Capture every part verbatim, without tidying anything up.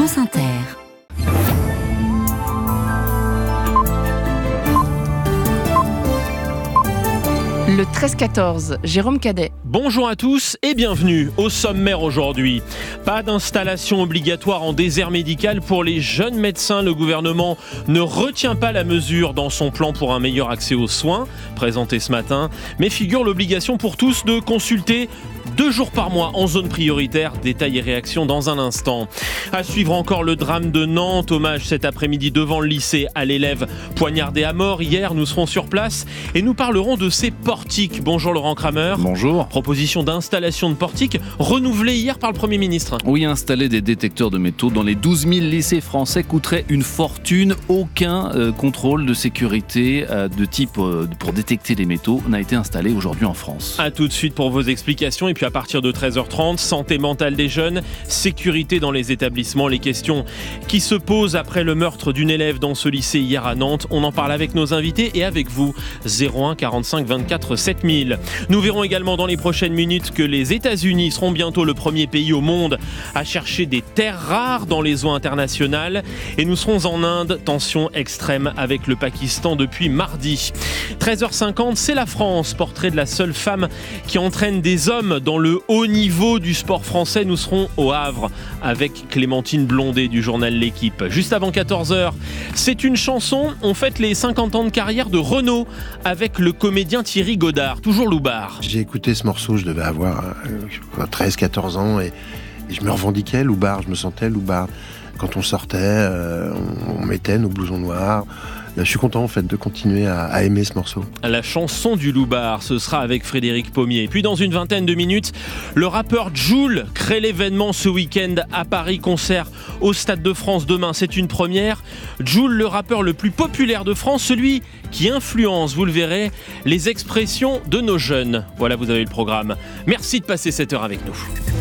France Inter. Le treize quatorze, Jérôme Cadet. Bonjour à tous et bienvenue au sommaire aujourd'hui. Pas d'installation obligatoire en désert médical pour les jeunes médecins. Le gouvernement ne retient pas la mesure dans son plan pour un meilleur accès aux soins, présenté ce matin, mais figure l'obligation pour tous de consulter deux jours par mois en zone prioritaire. Détails et réactions dans un instant. À suivre encore le drame de Nantes. Hommage cet après-midi devant le lycée à l'élève poignardé à mort. Hier, nous serons sur place et nous parlerons de ces portiques. Bonjour Laurent Kramer. Bonjour. Proposition d'installation de portiques renouvelée hier par le Premier ministre. Oui, installer des détecteurs de métaux dans les douze mille lycées français coûterait une fortune. Aucun euh, contrôle de sécurité euh, de type euh, pour détecter les métaux n'a été installé aujourd'hui en France. A tout de suite pour vos explications. Et puis à partir de treize heures trente, santé mentale des jeunes, sécurité dans les établissements, les questions qui se posent après le meurtre d'une élève dans ce lycée hier à Nantes. On en parle avec nos invités et avec vous. zéro un quarante-cinq vingt-quatre sept mille. Nous verrons également dans les prochaines minutes que les États-Unis seront bientôt le premier pays au monde à chercher des terres rares dans les eaux internationales. Et nous serons en Inde, tension extrême avec le Pakistan depuis mardi. treize heures cinquante, c'est la France. Portrait de la seule femme qui entraîne des hommes dans le haut niveau du sport français. Nous serons au Havre avec Clémentine Blondet du journal L'Équipe. Juste avant quatorze heures, c'est une chanson. On fête les cinquante ans de carrière de Renaud avec le comédien Thierry Godard, toujours loupard. J'ai écouté ce morceau, je devais avoir euh, treize quatorze ans et, et je me revendiquais loupard, je me sentais loupard. Quand on sortait, euh, on, on mettait nos blousons noirs. Là, je suis content en fait de continuer à, à aimer ce morceau. La chanson du loupard, ce sera avec Frédéric Pommier. Puis dans une vingtaine de minutes, le rappeur Jul crée l'événement ce week-end à Paris. Concert au Stade de France demain, c'est une première. Jul, le rappeur le plus populaire de France, celui qui influence, vous le verrez, les expressions de nos jeunes. Voilà, vous avez le programme. Merci de passer cette heure avec nous.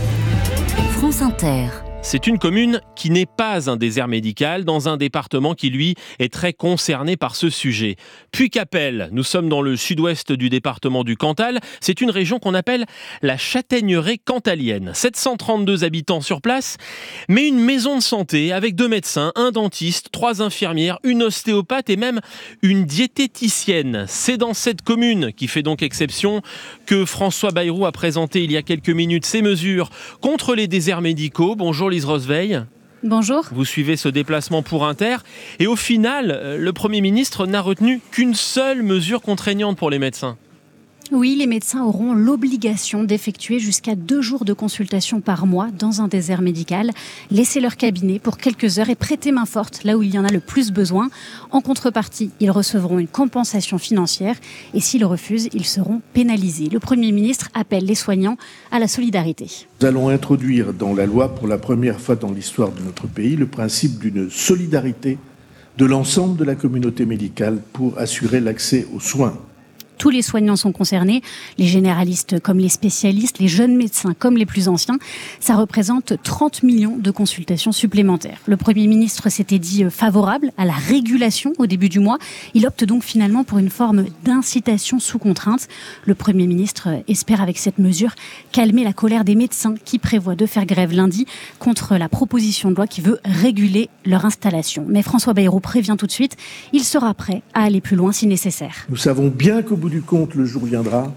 France Inter. C'est une commune qui n'est pas un désert médical, dans un département qui, lui, est très concerné par ce sujet. Puy-Capelle, nous sommes dans le sud-ouest du département du Cantal. C'est une région qu'on appelle la châtaigneraie cantalienne. sept cent trente-deux habitants sur place, mais une maison de santé avec deux médecins, un dentiste, trois infirmières, une ostéopathe et même une diététicienne. C'est dans cette commune, qui fait donc exception, que François Bayrou a présenté il y a quelques minutes ses mesures contre les déserts médicaux. Bonjour Lise Rosveil. Bonjour. Vous suivez ce déplacement pour Inter et au final, le Premier ministre n'a retenu qu'une seule mesure contraignante pour les médecins. Oui, les médecins auront l'obligation d'effectuer jusqu'à deux jours de consultation par mois dans un désert médical, laisser leur cabinet pour quelques heures et prêter main forte là où il y en a le plus besoin. En contrepartie, ils recevront une compensation financière et s'ils refusent, ils seront pénalisés. Le Premier ministre appelle les soignants à la solidarité. Nous allons introduire dans la loi pour la première fois dans l'histoire de notre pays le principe d'une solidarité de l'ensemble de la communauté médicale pour assurer l'accès aux soins. Tous les soignants sont concernés, les généralistes comme les spécialistes, les jeunes médecins comme les plus anciens. Ça représente trente millions de consultations supplémentaires. Le Premier ministre s'était dit favorable à la régulation au début du mois. Il opte donc finalement pour une forme d'incitation sous contrainte. Le Premier ministre espère avec cette mesure calmer la colère des médecins qui prévoient de faire grève lundi contre la proposition de loi qui veut réguler leur installation. Mais François Bayrou prévient tout de suite, il sera prêt à aller plus loin si nécessaire. Nous savons bien qu'au bout du compte, le jour viendra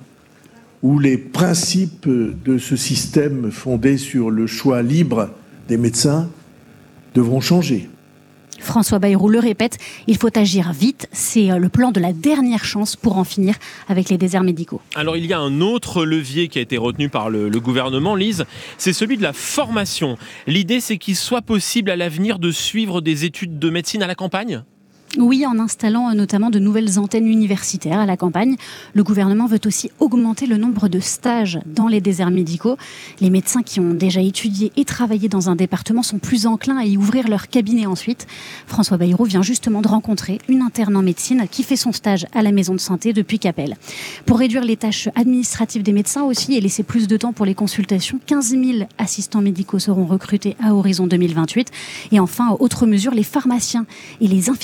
où les principes de ce système fondé sur le choix libre des médecins devront changer. François Bayrou le répète, il faut agir vite. C'est le plan de la dernière chance pour en finir avec les déserts médicaux. Alors il y a un autre levier qui a été retenu par le, le gouvernement, Lise, c'est celui de la formation. L'idée, c'est qu'il soit possible à l'avenir de suivre des études de médecine à la campagne ? Oui, en installant notamment de nouvelles antennes universitaires à la campagne. Le gouvernement veut aussi augmenter le nombre de stages dans les déserts médicaux. Les médecins qui ont déjà étudié et travaillé dans un département sont plus enclins à y ouvrir leur cabinet ensuite. François Bayrou vient justement de rencontrer une interne en médecine qui fait son stage à la maison de santé depuis Puy-Capelle. Pour réduire les tâches administratives des médecins aussi et laisser plus de temps pour les consultations, quinze mille assistants médicaux seront recrutés à horizon deux mille vingt-huit. Et enfin, autre mesure, les pharmaciens et les infirmières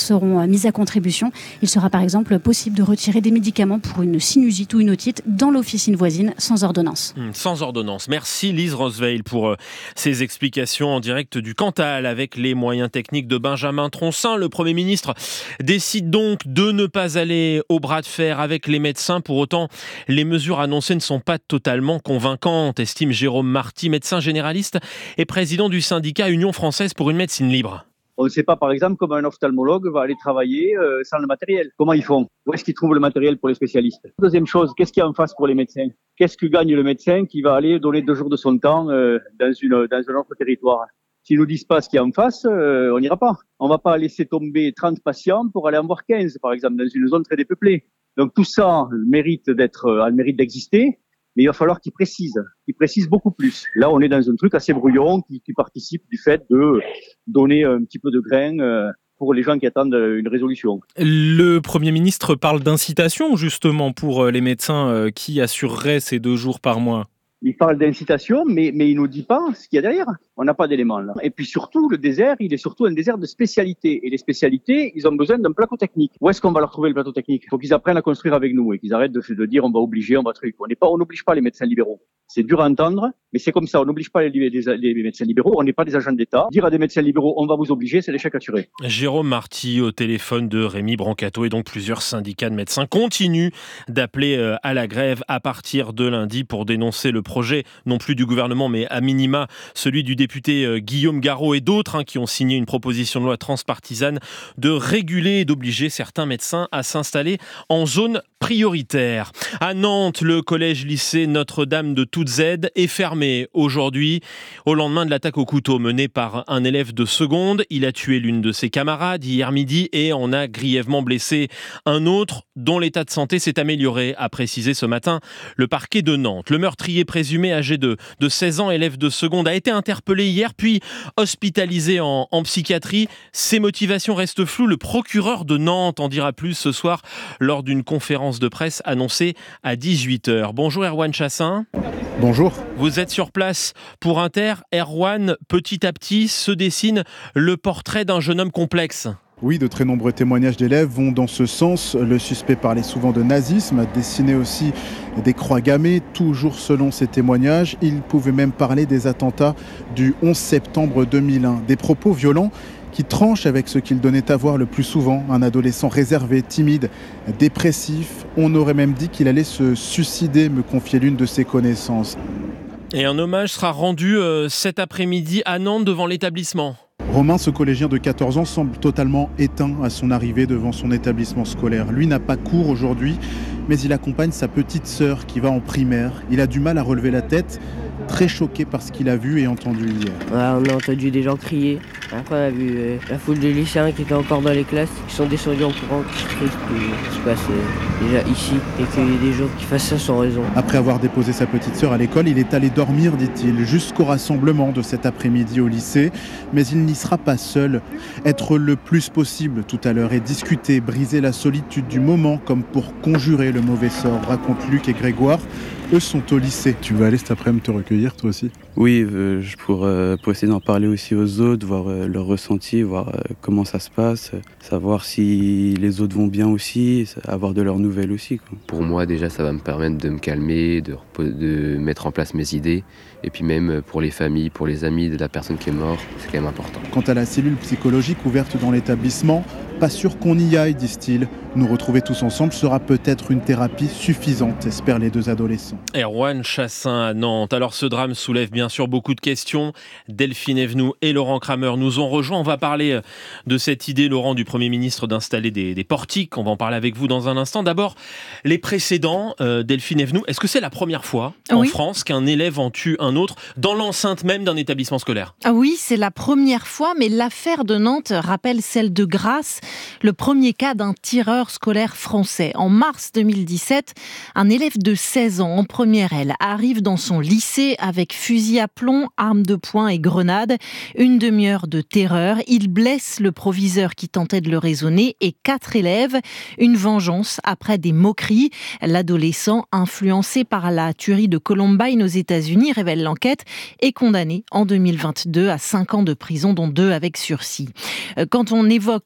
seront mises à contribution. Il sera par exemple possible de retirer des médicaments pour une sinusite ou une otite dans l'officine voisine sans ordonnance. Mmh, sans ordonnance. Merci Lise Roosevelt pour euh, ces explications en direct du Cantal avec les moyens techniques de Benjamin Troncin. Le Premier ministre décide donc de ne pas aller au bras de fer avec les médecins. Pour autant, les mesures annoncées ne sont pas totalement convaincantes, estime Jérôme Marty, médecin généraliste et président du syndicat Union française pour une médecine libre. On ne sait pas, par exemple, comment un ophtalmologue va aller travailler euh, sans le matériel. Comment ils font? Où est-ce qu'ils trouvent le matériel pour les spécialistes? Deuxième chose, qu'est-ce qu'il y a en face pour les médecins? Qu'est-ce que gagne le médecin qui va aller donner deux jours de son temps euh, dans, une, dans un autre territoire? S'ils nous disent pas ce qu'il y a en face, euh, on n'ira pas. On va pas laisser tomber trente patients pour aller en voir quinze, par exemple, dans une zone très dépeuplée. Donc tout ça mérite d'être, euh, mérite d'exister. Mais il va falloir qu'ils précisent, qu'ils précisent beaucoup plus. Là, on est dans un truc assez brouillon qui, qui participe du fait de donner un petit peu de grain euh, pour les gens qui attendent une résolution. Le Premier ministre parle d'incitation justement pour les médecins qui assureraient ces deux jours par mois. Il parle d'incitation, mais, mais il nous dit pas ce qu'il y a derrière. On n'a pas d'éléments là. Et puis surtout, le désert, il est surtout un désert de spécialité. Et les spécialités, ils ont besoin d'un plateau technique. Où est-ce qu'on va leur trouver le plateau technique? Il faut qu'ils apprennent à construire avec nous et qu'ils arrêtent de, de dire on va obliger, on va truc. On n'est pas, on n'oblige pas les médecins libéraux. C'est dur à entendre, mais c'est comme ça. On n'oblige pas les, les, les médecins libéraux. On n'est pas des agents d'État. Dire à des médecins libéraux, on va vous obliger, c'est l'échec assuré. Jérôme Marty au téléphone de Rémi Brancato et donc plusieurs syndicats de médecins continuent d'appeler à la grève à partir de lundi pour dénoncer le projet non plus du gouvernement, mais à minima celui du député euh, Guillaume Garot et d'autres hein, qui ont signé une proposition de loi transpartisane de réguler et d'obliger certains médecins à s'installer en zone prioritaire. À Nantes, le collège-lycée Notre-Dame de Toutes Aides est fermé aujourd'hui au lendemain de l'attaque au couteau menée par un élève de seconde. Il a tué l'une de ses camarades hier midi et en a grièvement blessé un autre dont l'état de santé s'est amélioré, a précisé ce matin le parquet de Nantes. Le meurtrier présumé âgé de, de seize ans, élève de seconde, a été interpellé hier puis hospitalisé en, en psychiatrie. Ses motivations restent floues. Le procureur de Nantes en dira plus ce soir lors d'une conférence de presse annoncée à dix-huit heures. Bonjour Erwan Chassin. Bonjour. Vous êtes sur place pour Inter. Erwan, petit à petit se dessine le portrait d'un jeune homme complexe. Oui, de très nombreux témoignages d'élèves vont dans ce sens. Le suspect parlait souvent de nazisme, dessinait aussi des croix gammées, toujours selon ses témoignages. Il pouvait même parler des attentats du onze septembre deux mille un. Des propos violents qui tranchent avec ce qu'il donnait à voir le plus souvent, un adolescent réservé, timide, dépressif. On aurait même dit qu'il allait se suicider, me confiait l'une de ses connaissances. Et un hommage sera rendu euh, cet après-midi à Nantes devant l'établissement. Romain, ce collégien de quatorze ans, semble totalement éteint à son arrivée devant son établissement scolaire. Lui n'a pas cours aujourd'hui, mais il accompagne sa petite sœur qui va en primaire. Il a du mal à relever la tête, très choqué par ce qu'il a vu et entendu hier. Ouais, on a entendu des gens crier. Après, on a vu euh, la foule de lycéens qui étaient encore dans les classes, qui sont descendus en courant, qui se triste que ça se passe euh, déjà ici et qu'il y ait des gens qui fassent ça sans raison. Après avoir déposé sa petite sœur à l'école, il est allé dormir, dit-il, jusqu'au rassemblement de cet après-midi au lycée. Mais il n'y sera pas seul. Être le plus possible tout à l'heure et discuter, briser la solitude du moment comme pour conjurer le mauvais sort, racontent Luc et Grégoire. Eux sont au lycée. Tu vas aller cet après-midi te recueillir toi aussi? Oui, euh, pour, euh, pour essayer d'en parler aussi aux autres, voir euh, leur ressenti, voir euh, comment ça se passe, euh, savoir si les autres vont bien aussi, avoir de leurs nouvelles aussi, quoi. Pour moi déjà ça va me permettre de me calmer, de, de mettre en place mes idées et puis même pour les familles, pour les amis de la personne qui est morte, c'est quand même important. Quant à la cellule psychologique ouverte dans l'établissement, pas sûr qu'on y aille, disent-ils. Nous retrouver tous ensemble sera peut-être une thérapie suffisante, espèrent les deux adolescents. Erwan Chassin à Nantes. Alors ce drame soulève bien sûr beaucoup de questions. Delphine Evenou et Laurent Kramer nous ont rejoints. On va parler de cette idée, Laurent, du Premier ministre d'installer des, des portiques. On va en parler avec vous dans un instant. D'abord, les précédents, euh, Delphine Evenou. Est-ce que c'est la première fois en oui. France qu'un élève en tue un autre dans l'enceinte même d'un établissement scolaire? Ah oui, c'est la première fois, mais l'affaire de Nantes rappelle celle de Grasse, le premier cas d'un tireur scolaire français. En mars deux mille dix-sept, un élève de seize ans en première L arrive dans son lycée avec fusil à plomb, arme de poing et grenade. Une demi-heure de terreur. Il blesse le proviseur qui tentait de le raisonner et quatre élèves. Une vengeance après des moqueries. L'adolescent, influencé par la tuerie de Columbine aux États-Unis, révèle l'enquête, est condamné en deux mille vingt-deux à cinq ans de prison, dont deux avec sursis. Quand on évoque les tueurs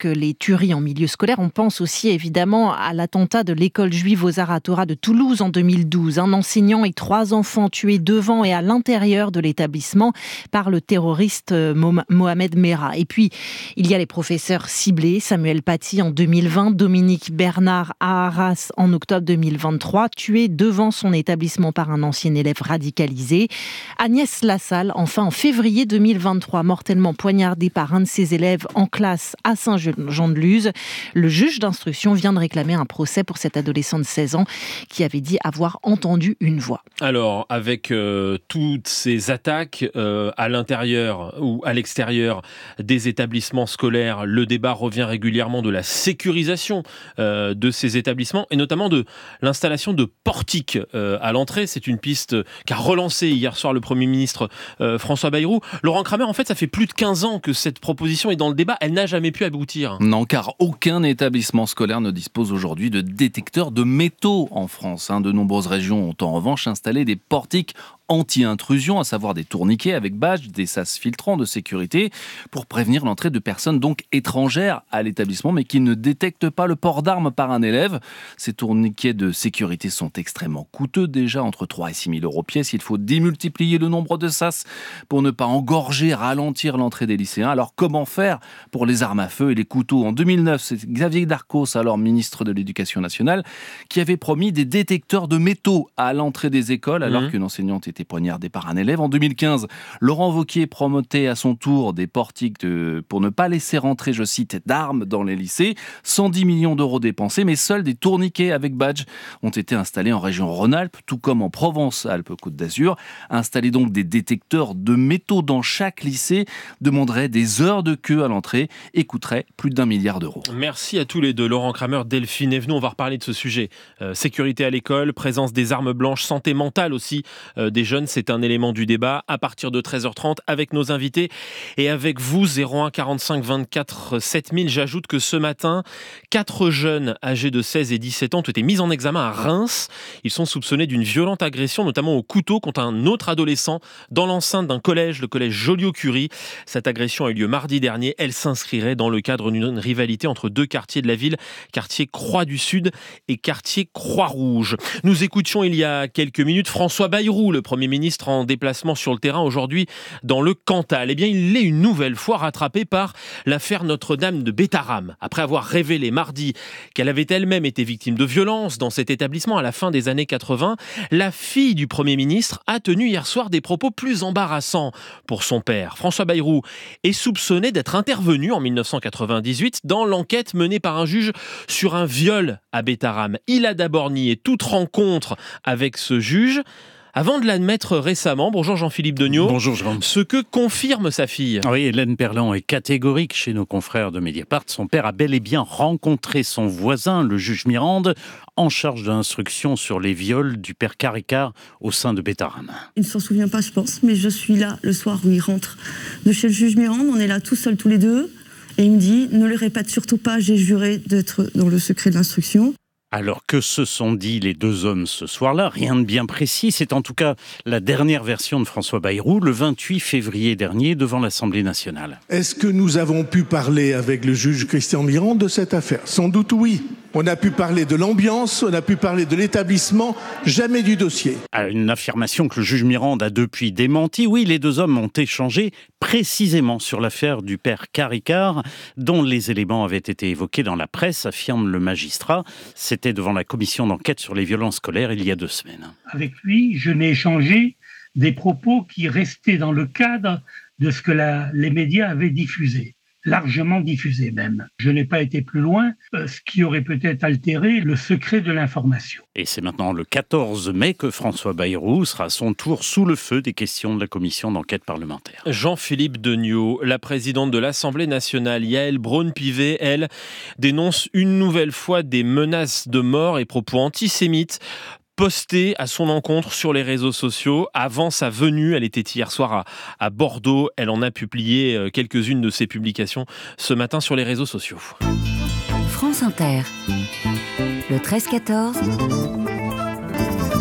Curie en milieu scolaire. On pense aussi évidemment à l'attentat de l'école juive aux Arts à Torah de Toulouse en deux mille douze. Un enseignant et trois enfants tués devant et à l'intérieur de l'établissement par le terroriste Mohamed Merah. Et puis, il y a les professeurs ciblés. Samuel Paty en deux mille vingt, Dominique Bernard à Arras en octobre deux mille vingt-trois, tué devant son établissement par un ancien élève radicalisé. Agnès Lassalle, enfin en février deux mille vingt-trois, mortellement poignardée par un de ses élèves en classe à Saint-Jean-de-Luz. Le juge d'instruction vient de réclamer un procès pour cet adolescent de seize ans qui avait dit avoir entendu une voix. Alors, avec euh, toutes ces attaques euh, à l'intérieur ou à l'extérieur des établissements scolaires, le débat revient régulièrement de la sécurisation euh, de ces établissements et notamment de l'installation de portiques euh, à l'entrée. C'est une piste qu'a relancée hier soir le Premier ministre euh, François Bayrou. Laurent Kramer, en fait, ça fait plus de quinze ans que cette proposition est dans le débat. Elle n'a jamais pu aboutir. Non, car aucun établissement scolaire ne dispose aujourd'hui de détecteurs de métaux en France. De nombreuses régions ont en revanche installé des portiques anti-intrusion, à savoir des tourniquets avec badge, des sas filtrants de sécurité pour prévenir l'entrée de personnes donc étrangères à l'établissement mais qui ne détectent pas le port d'armes par un élève. Ces tourniquets de sécurité sont extrêmement coûteux, déjà entre trois et six mille euros pièce. Il faut démultiplier le nombre de sas pour ne pas engorger, ralentir l'entrée des lycéens. Alors comment faire pour les armes à feu et les couteaux ? En deux mille neuf, c'est Xavier Darcos, alors ministre de l'Éducation nationale, qui avait promis des détecteurs de métaux à l'entrée des écoles alors mmh. qu'une enseignante était poignardé par un élève. En deux mille quinze, Laurent Wauquiez promotait à son tour des portiques de, pour ne pas laisser rentrer, je cite, d'armes dans les lycées. cent dix millions d'euros dépensés, mais seuls des tourniquets avec badge ont été installés en région Rhône-Alpes, tout comme en Provence-Alpes-Côte d'Azur. Installer donc des détecteurs de métaux dans chaque lycée demanderait des heures de queue à l'entrée et coûterait plus d'un milliard d'euros. Merci à tous les deux. Laurent Kramer, Delphine Evenou, on va reparler de ce sujet. Euh, sécurité à l'école, présence des armes blanches, santé mentale aussi euh, des jeunes, c'est un élément du débat à partir de treize heures trente avec nos invités et avec vous, zéro un quarante-cinq vingt-quatre sept mille. J'ajoute que ce matin, quatre jeunes âgés de seize et dix-sept ans ont été mis en examen à Reims. Ils sont soupçonnés d'une violente agression, notamment au couteau, contre un autre adolescent dans l'enceinte d'un collège, le collège Joliot-Curie. Cette agression a eu lieu mardi dernier. Elle s'inscrirait dans le cadre d'une rivalité entre deux quartiers de la ville, quartier Croix du Sud et quartier Croix-Rouge. Nous écoutions il y a quelques minutes François Bayrou, le Premier ministre en déplacement sur le terrain aujourd'hui dans le Cantal. Eh bien, il est une nouvelle fois rattrapé par l'affaire Notre-Dame de Bétharram. Après avoir révélé mardi qu'elle avait elle-même été victime de violences dans cet établissement à la fin des années quatre-vingts, la fille du Premier ministre a tenu hier soir des propos plus embarrassants pour son père. François Bayrou est soupçonné d'être intervenu en dix-neuf cent quatre-vingt-dix-huit dans l'enquête menée par un juge sur un viol à Bétharram. Il a d'abord nié toute rencontre avec ce juge, avant de l'admettre récemment. Bonjour Jean-Philippe Degnaud. Bonjour Jérôme. Ce que confirme sa fille. Oui, Hélène Perlan est catégorique chez nos confrères de Mediapart. Son père a bel et bien rencontré son voisin, le juge Mirande, en charge de l'instruction sur les viols du père Caricard au sein de Bétharram. Il ne s'en souvient pas, je pense, mais je suis là le soir où il rentre de chez le juge Mirande. On est là tout seuls, tous les deux. Et il me dit, ne le répète surtout pas, j'ai juré d'être dans le secret de l'instruction. Alors que se sont dit les deux hommes ce soir-là ? Rien de bien précis. C'est en tout cas la dernière version de François Bayrou, le vingt-huit février dernier, devant l'Assemblée nationale. Est-ce que nous avons pu parler avec le juge Christian Mirande de cette affaire ? Sans doute oui. On a pu parler de l'ambiance, on a pu parler de l'établissement, jamais du dossier. Une affirmation que le juge Mirande a depuis démenti. Oui, les deux hommes ont échangé précisément sur l'affaire du père Caricard, dont les éléments avaient été évoqués dans la presse, affirme le magistrat. C'était devant la commission d'enquête sur les violences scolaires il y a deux semaines. Avec lui, je n'ai échangé des propos qui restaient dans le cadre de ce que la, les médias avaient diffusé. Largement diffusé même. Je n'ai pas été plus loin, euh, ce qui aurait peut-être altéré le secret de l'information. Et c'est maintenant le quatorze mai que François Bayrou sera à son tour sous le feu des questions de la commission d'enquête parlementaire. Jean-Philippe Degnaud, la présidente de l'Assemblée nationale, Yaël Braun-Pivet, elle, dénonce une nouvelle fois des menaces de mort et propos antisémites posté à son encontre sur les réseaux sociaux. Avant sa venue, elle était hier soir à, à Bordeaux. Elle en a publié quelques-unes de ses publications ce matin sur les réseaux sociaux. France Inter, le treize quatorze,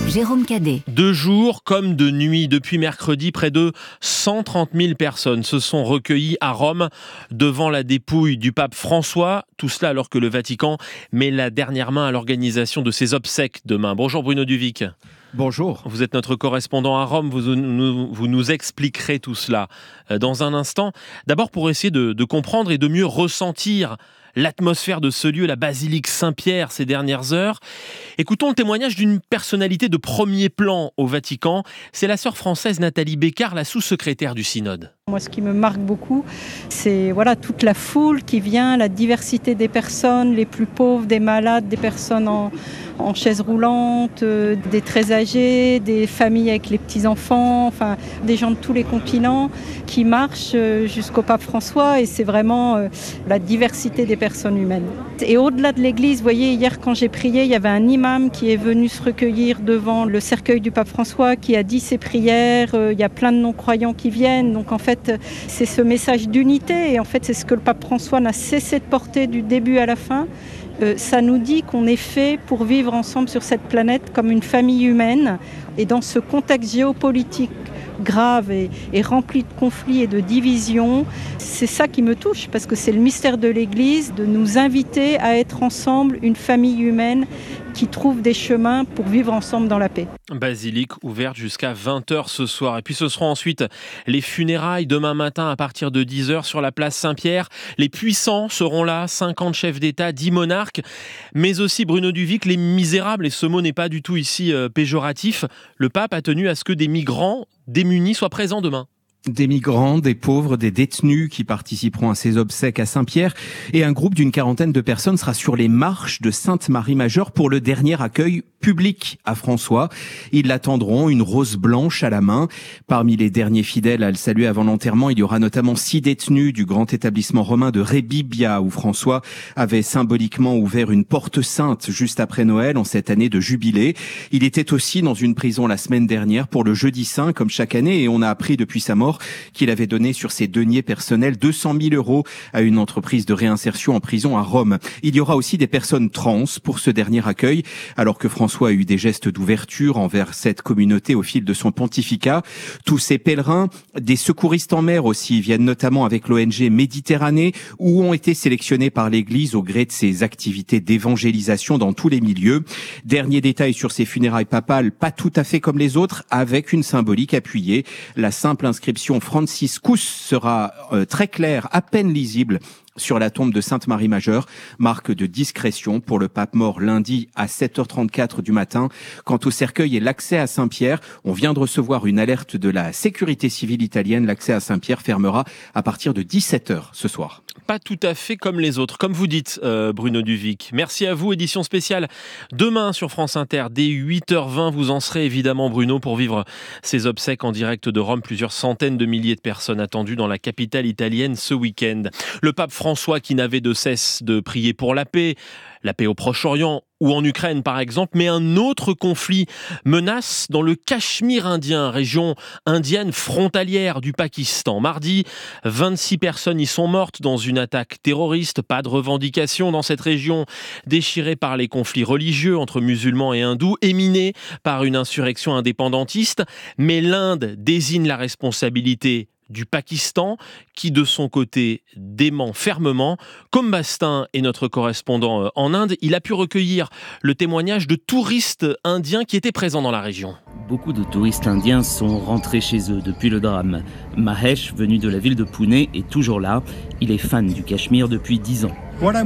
Jérôme Cadet. De jour comme de nuit, depuis mercredi, près de cent trente mille personnes se sont recueillies à Rome devant la dépouille du pape François. Tout cela alors que le Vatican met la dernière main à l'organisation de ses obsèques demain. Bonjour Bruno Duvic. Bonjour. Vous êtes notre correspondant à Rome, vous nous, vous nous expliquerez tout cela dans un instant. D'abord pour essayer de, de comprendre et de mieux ressentir l'atmosphère de ce lieu, la basilique Saint-Pierre, ces dernières heures. Écoutons le témoignage d'une personnalité de premier plan au Vatican. C'est la sœur française Nathalie Bécard, la sous-secrétaire du synode. Moi, ce qui me marque beaucoup, c'est voilà, toute la foule qui vient, la diversité des personnes, les plus pauvres, des malades, des personnes en, en chaise roulante, euh, des très âgés, des familles avec les petits-enfants, enfin, des gens de tous les continents qui marchent euh, jusqu'au pape François. Et c'est vraiment euh, la diversité des personnes humaines. Et au-delà de l'église, vous voyez, hier quand j'ai prié, il y avait un imam qui est venu se recueillir devant le cercueil du pape François, qui a dit ses prières. Euh, il y a plein de non-croyants qui viennent. Donc en fait, c'est ce message d'unité et en fait c'est ce que le pape François n'a cessé de porter du début à la fin. Euh, ça nous dit qu'on est fait pour vivre ensemble sur cette planète comme une famille humaine et dans ce contexte géopolitique grave et, et rempli de conflits et de divisions, c'est ça qui me touche parce que c'est le mystère de l'Église de nous inviter à être ensemble une famille humaine qui trouve des chemins pour vivre ensemble dans la paix. Basilique ouverte jusqu'à vingt heures ce soir. Et puis ce seront ensuite les funérailles demain matin à partir de dix heures sur la place Saint-Pierre. Les puissants seront là, cinquante chefs d'État, dix monarques, mais aussi Bruno Duvic, les misérables, et ce mot n'est pas du tout ici euh, péjoratif. Le pape a tenu à ce que des migrants démunis soient présents demain. Des migrants, des pauvres, des détenus qui participeront à ces obsèques à Saint-Pierre et un groupe d'une quarantaine de personnes sera sur les marches de Sainte-Marie-Majeure pour le dernier accueil public à François. Ils l'attendront, une rose blanche à la main. Parmi les derniers fidèles à le saluer avant l'enterrement, il y aura notamment six détenus du grand établissement romain de Rebibbia où François avait symboliquement ouvert une porte sainte juste après Noël en cette année de jubilé. Il était aussi dans une prison la semaine dernière pour le Jeudi Saint comme chaque année et on a appris depuis sa mort qu'il avait donné sur ses deniers personnels deux cent mille euros à une entreprise de réinsertion en prison à Rome. Il y aura aussi des personnes trans pour ce dernier accueil, alors que François a eu des gestes d'ouverture envers cette communauté au fil de son pontificat. Tous ces pèlerins, des secouristes en mer aussi, viennent notamment avec l'O N G Méditerranée, où ont été sélectionnés par l'Église au gré de ses activités d'évangélisation dans tous les milieux. Dernier détail sur ces funérailles papales, pas tout à fait comme les autres, avec une symbolique appuyée. La simple inscription Franciscus sera euh, très claire, à peine lisible, sur la tombe de Sainte-Marie-Majeure, marque de discrétion pour le pape mort lundi à sept heures trente-quatre du matin. Quant au cercueil et l'accès à Saint-Pierre, on vient de recevoir une alerte de la sécurité civile italienne. L'accès à Saint-Pierre fermera à partir de dix-sept heures ce soir. Pas tout à fait comme les autres, comme vous dites, euh, Bruno Duvic. Merci à vous, édition spéciale demain sur France Inter, dès huit heures vingt. Vous en serez évidemment, Bruno, pour vivre ces obsèques en direct de Rome. Plusieurs centaines de milliers de personnes attendues dans la capitale italienne ce week-end. Le pape François qui n'avait de cesse de prier pour la paix, la paix au Proche-Orient ou en Ukraine par exemple, mais un autre conflit menace dans le Cachemire indien, région indienne frontalière du Pakistan. Mardi, vingt-six personnes y sont mortes dans une attaque terroriste. Pas de revendication dans cette région déchirée par les conflits religieux entre musulmans et hindous et minée par une insurrection indépendantiste. Mais l'Inde désigne la responsabilité du Pakistan, qui de son côté dément fermement. Comme Bastin est notre correspondant en Inde, il a pu recueillir le témoignage de touristes indiens qui étaient présents dans la région. Beaucoup de touristes indiens sont rentrés chez eux depuis le drame. Mahesh, venu de la ville de Pune, est toujours là. Il est fan du Cachemire depuis dix ans.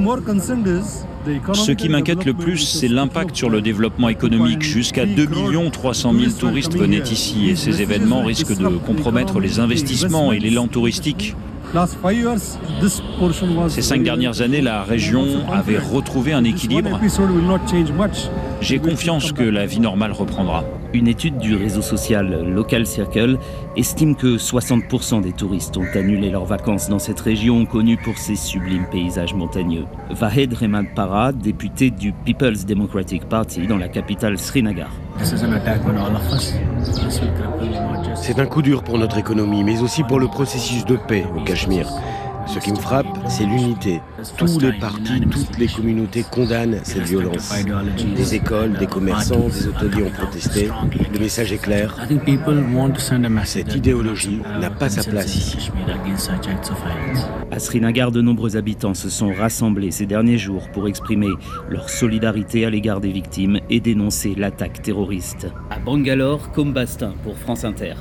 Ce qui m'inquiète le plus, c'est l'impact sur le développement économique. Jusqu'à deux millions trois cent mille touristes venaient ici et ces événements risquent de compromettre les investissements et l'élan touristique. Ces cinq dernières années, la région avait retrouvé un équilibre. J'ai confiance que la vie normale reprendra. Une étude du réseau social Local Circle estime que soixante pour cent des touristes ont annulé leurs vacances dans cette région connue pour ses sublimes paysages montagneux. Vahed Rehman Para, député du People's Democratic Party dans la capitale Srinagar. C'est un coup dur pour notre économie, mais aussi pour le processus de paix au Cachemire. Ce qui me frappe, c'est l'unité. Tous les partis, toutes les communautés condamnent cette violence. Des écoles, des commerçants, des hôteliers ont protesté. Le message est clair. Cette idéologie n'a pas sa place ici. À Srinagar, de nombreux habitants se sont rassemblés ces derniers jours pour exprimer leur solidarité à l'égard des victimes et dénoncer l'attaque terroriste. À Bangalore, Côme Bastin pour France Inter.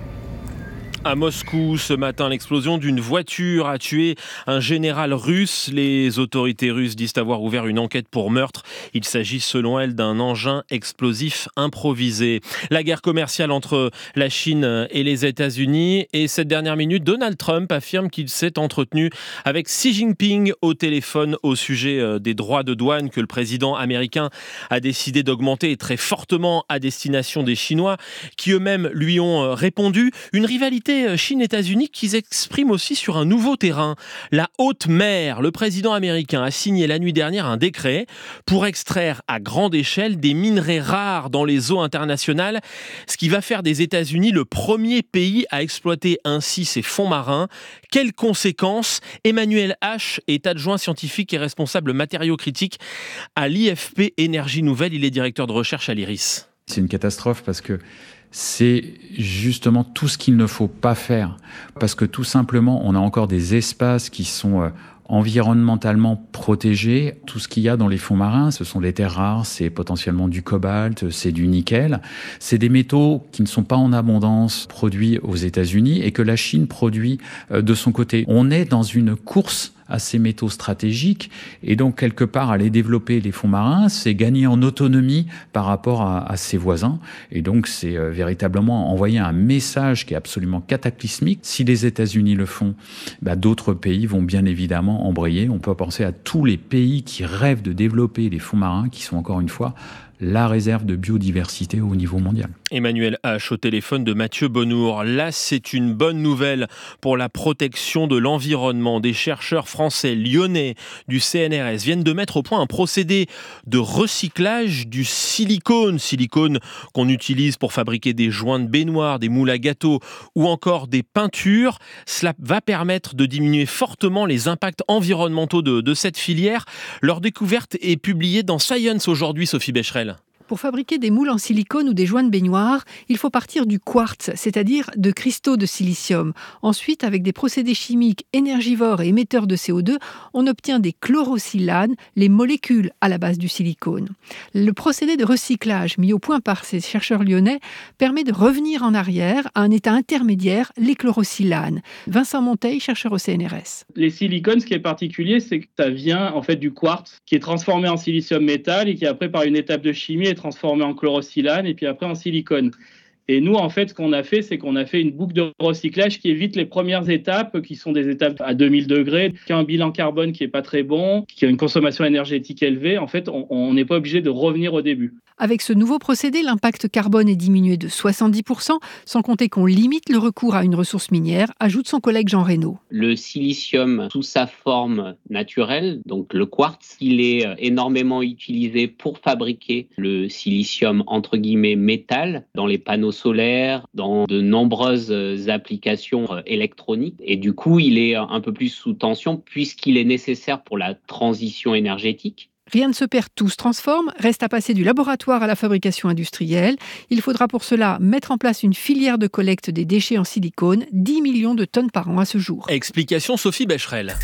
À Moscou, ce matin, l'explosion d'une voiture a tué un général russe. Les autorités russes disent avoir ouvert une enquête pour meurtre. Il s'agit, selon elles, d'un engin explosif improvisé. La guerre commerciale entre la Chine et les États-Unis. Et cette dernière minute, Donald Trump affirme qu'il s'est entretenu avec Xi Jinping au téléphone au sujet des droits de douane que le président américain a décidé d'augmenter très fortement à destination des Chinois, qui eux-mêmes lui ont répondu. Une rivalité Chine-États-Unis qui s'exprime aussi sur un nouveau terrain, la haute mer. Le président américain a signé la nuit dernière un décret pour extraire à grande échelle des minerais rares dans les eaux internationales, ce qui va faire des États-Unis le premier pays à exploiter ainsi ses fonds marins. Quelles conséquences? Emmanuel H. est adjoint scientifique et responsable matériaux critiques à l'I F P Énergie Nouvelle. Il est directeur de recherche à l'I R I S. C'est une catastrophe parce que c'est justement tout ce qu'il ne faut pas faire. Parce que tout simplement, on a encore des espaces qui sont environnementalement protégés. Tout ce qu'il y a dans les fonds marins, ce sont des terres rares, c'est potentiellement du cobalt, c'est du nickel. C'est des métaux qui ne sont pas en abondance produits aux États-Unis et que la Chine produit de son côté. On est dans une course à ces métaux stratégiques et donc quelque part aller développer les fonds marins, c'est gagner en autonomie par rapport à, à ses voisins et donc c'est euh, véritablement envoyer un message qui est absolument cataclysmique. Si les États-Unis le font, bah, d'autres pays vont bien évidemment embrayer. On peut penser à tous les pays qui rêvent de développer les fonds marins qui sont encore une fois la réserve de biodiversité au niveau mondial. Emmanuel H. au téléphone de Mathieu Bonnour. Là, c'est une bonne nouvelle pour la protection de l'environnement. Des chercheurs français lyonnais du C N R S viennent de mettre au point un procédé de recyclage du silicone. Silicone qu'on utilise pour fabriquer des joints de baignoire, des moules à gâteaux ou encore des peintures. Cela va permettre de diminuer fortement les impacts environnementaux de, de cette filière. Leur découverte est publiée dans Science aujourd'hui, Sophie Becherel. Pour fabriquer des moules en silicone ou des joints de baignoire, il faut partir du quartz, c'est-à-dire de cristaux de silicium. Ensuite, avec des procédés chimiques énergivores et émetteurs de C O deux, on obtient des chlorosilanes, les molécules à la base du silicone. Le procédé de recyclage mis au point par ces chercheurs lyonnais permet de revenir en arrière à un état intermédiaire, les chlorosilanes. Vincent Monteil, chercheur au C N R S. Les silicones, ce qui est particulier, c'est que ça vient en fait du quartz qui est transformé en silicium métal et qui après par une étape de chimie est transformé en chlorosilane et puis après en silicone. Et nous, en fait, ce qu'on a fait, c'est qu'on a fait une boucle de recyclage qui évite les premières étapes, qui sont des étapes à deux mille degrés, qui a un bilan carbone qui n'est pas très bon, qui a une consommation énergétique élevée. En fait, on n'est pas obligé de revenir au début. Avec ce nouveau procédé, l'impact carbone est diminué de soixante-dix pour cent, sans compter qu'on limite le recours à une ressource minière, ajoute son collègue Jean Reynaud. Le silicium, sous sa forme naturelle, donc le quartz, il est énormément utilisé pour fabriquer le silicium entre guillemets métal dans les panneaux solaires, dans de nombreuses applications électroniques. Et du coup, il est un peu plus sous tension puisqu'il est nécessaire pour la transition énergétique. Rien ne se perd, tout se transforme. Reste à passer du laboratoire à la fabrication industrielle. Il faudra pour cela mettre en place une filière de collecte des déchets en silicone, dix millions de tonnes par an à ce jour. Explication Sophie Becherel.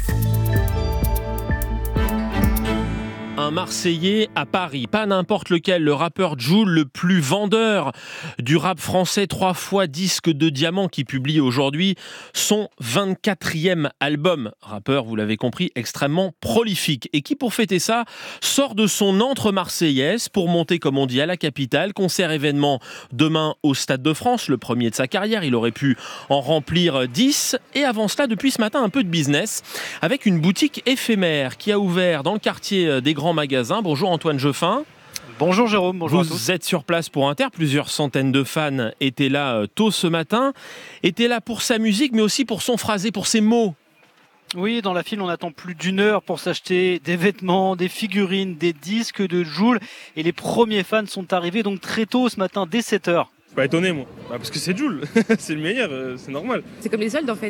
Un Marseillais à Paris, pas n'importe lequel, le rappeur Jul, le plus vendeur du rap français, trois fois disque de diamant, qui publie aujourd'hui son vingt-quatrième album. Rappeur, vous l'avez compris, extrêmement prolifique et qui, pour fêter ça, sort de son antre marseillaise pour monter, comme on dit, à la capitale. Concert événement demain au Stade de France, le premier de sa carrière. Il aurait pu en remplir dix. Et avant cela, depuis ce matin, un peu de business avec une boutique éphémère qui a ouvert dans le quartier des Grands Magasins. Bonjour Antoine Geoffin. Bonjour Jérôme, bonjour à tous. Vous êtes sur place pour Inter, plusieurs centaines de fans étaient là tôt ce matin, étaient là pour sa musique mais aussi pour son phrasé, pour ses mots. Oui, dans la file, on attend plus d'une heure pour s'acheter des vêtements, des figurines, des disques de Jul et les premiers fans sont arrivés donc très tôt ce matin, dès sept heures. Je suis pas étonné moi, bah, parce que c'est Jul, c'est le meilleur, euh, c'est normal. C'est comme les soldes en fait.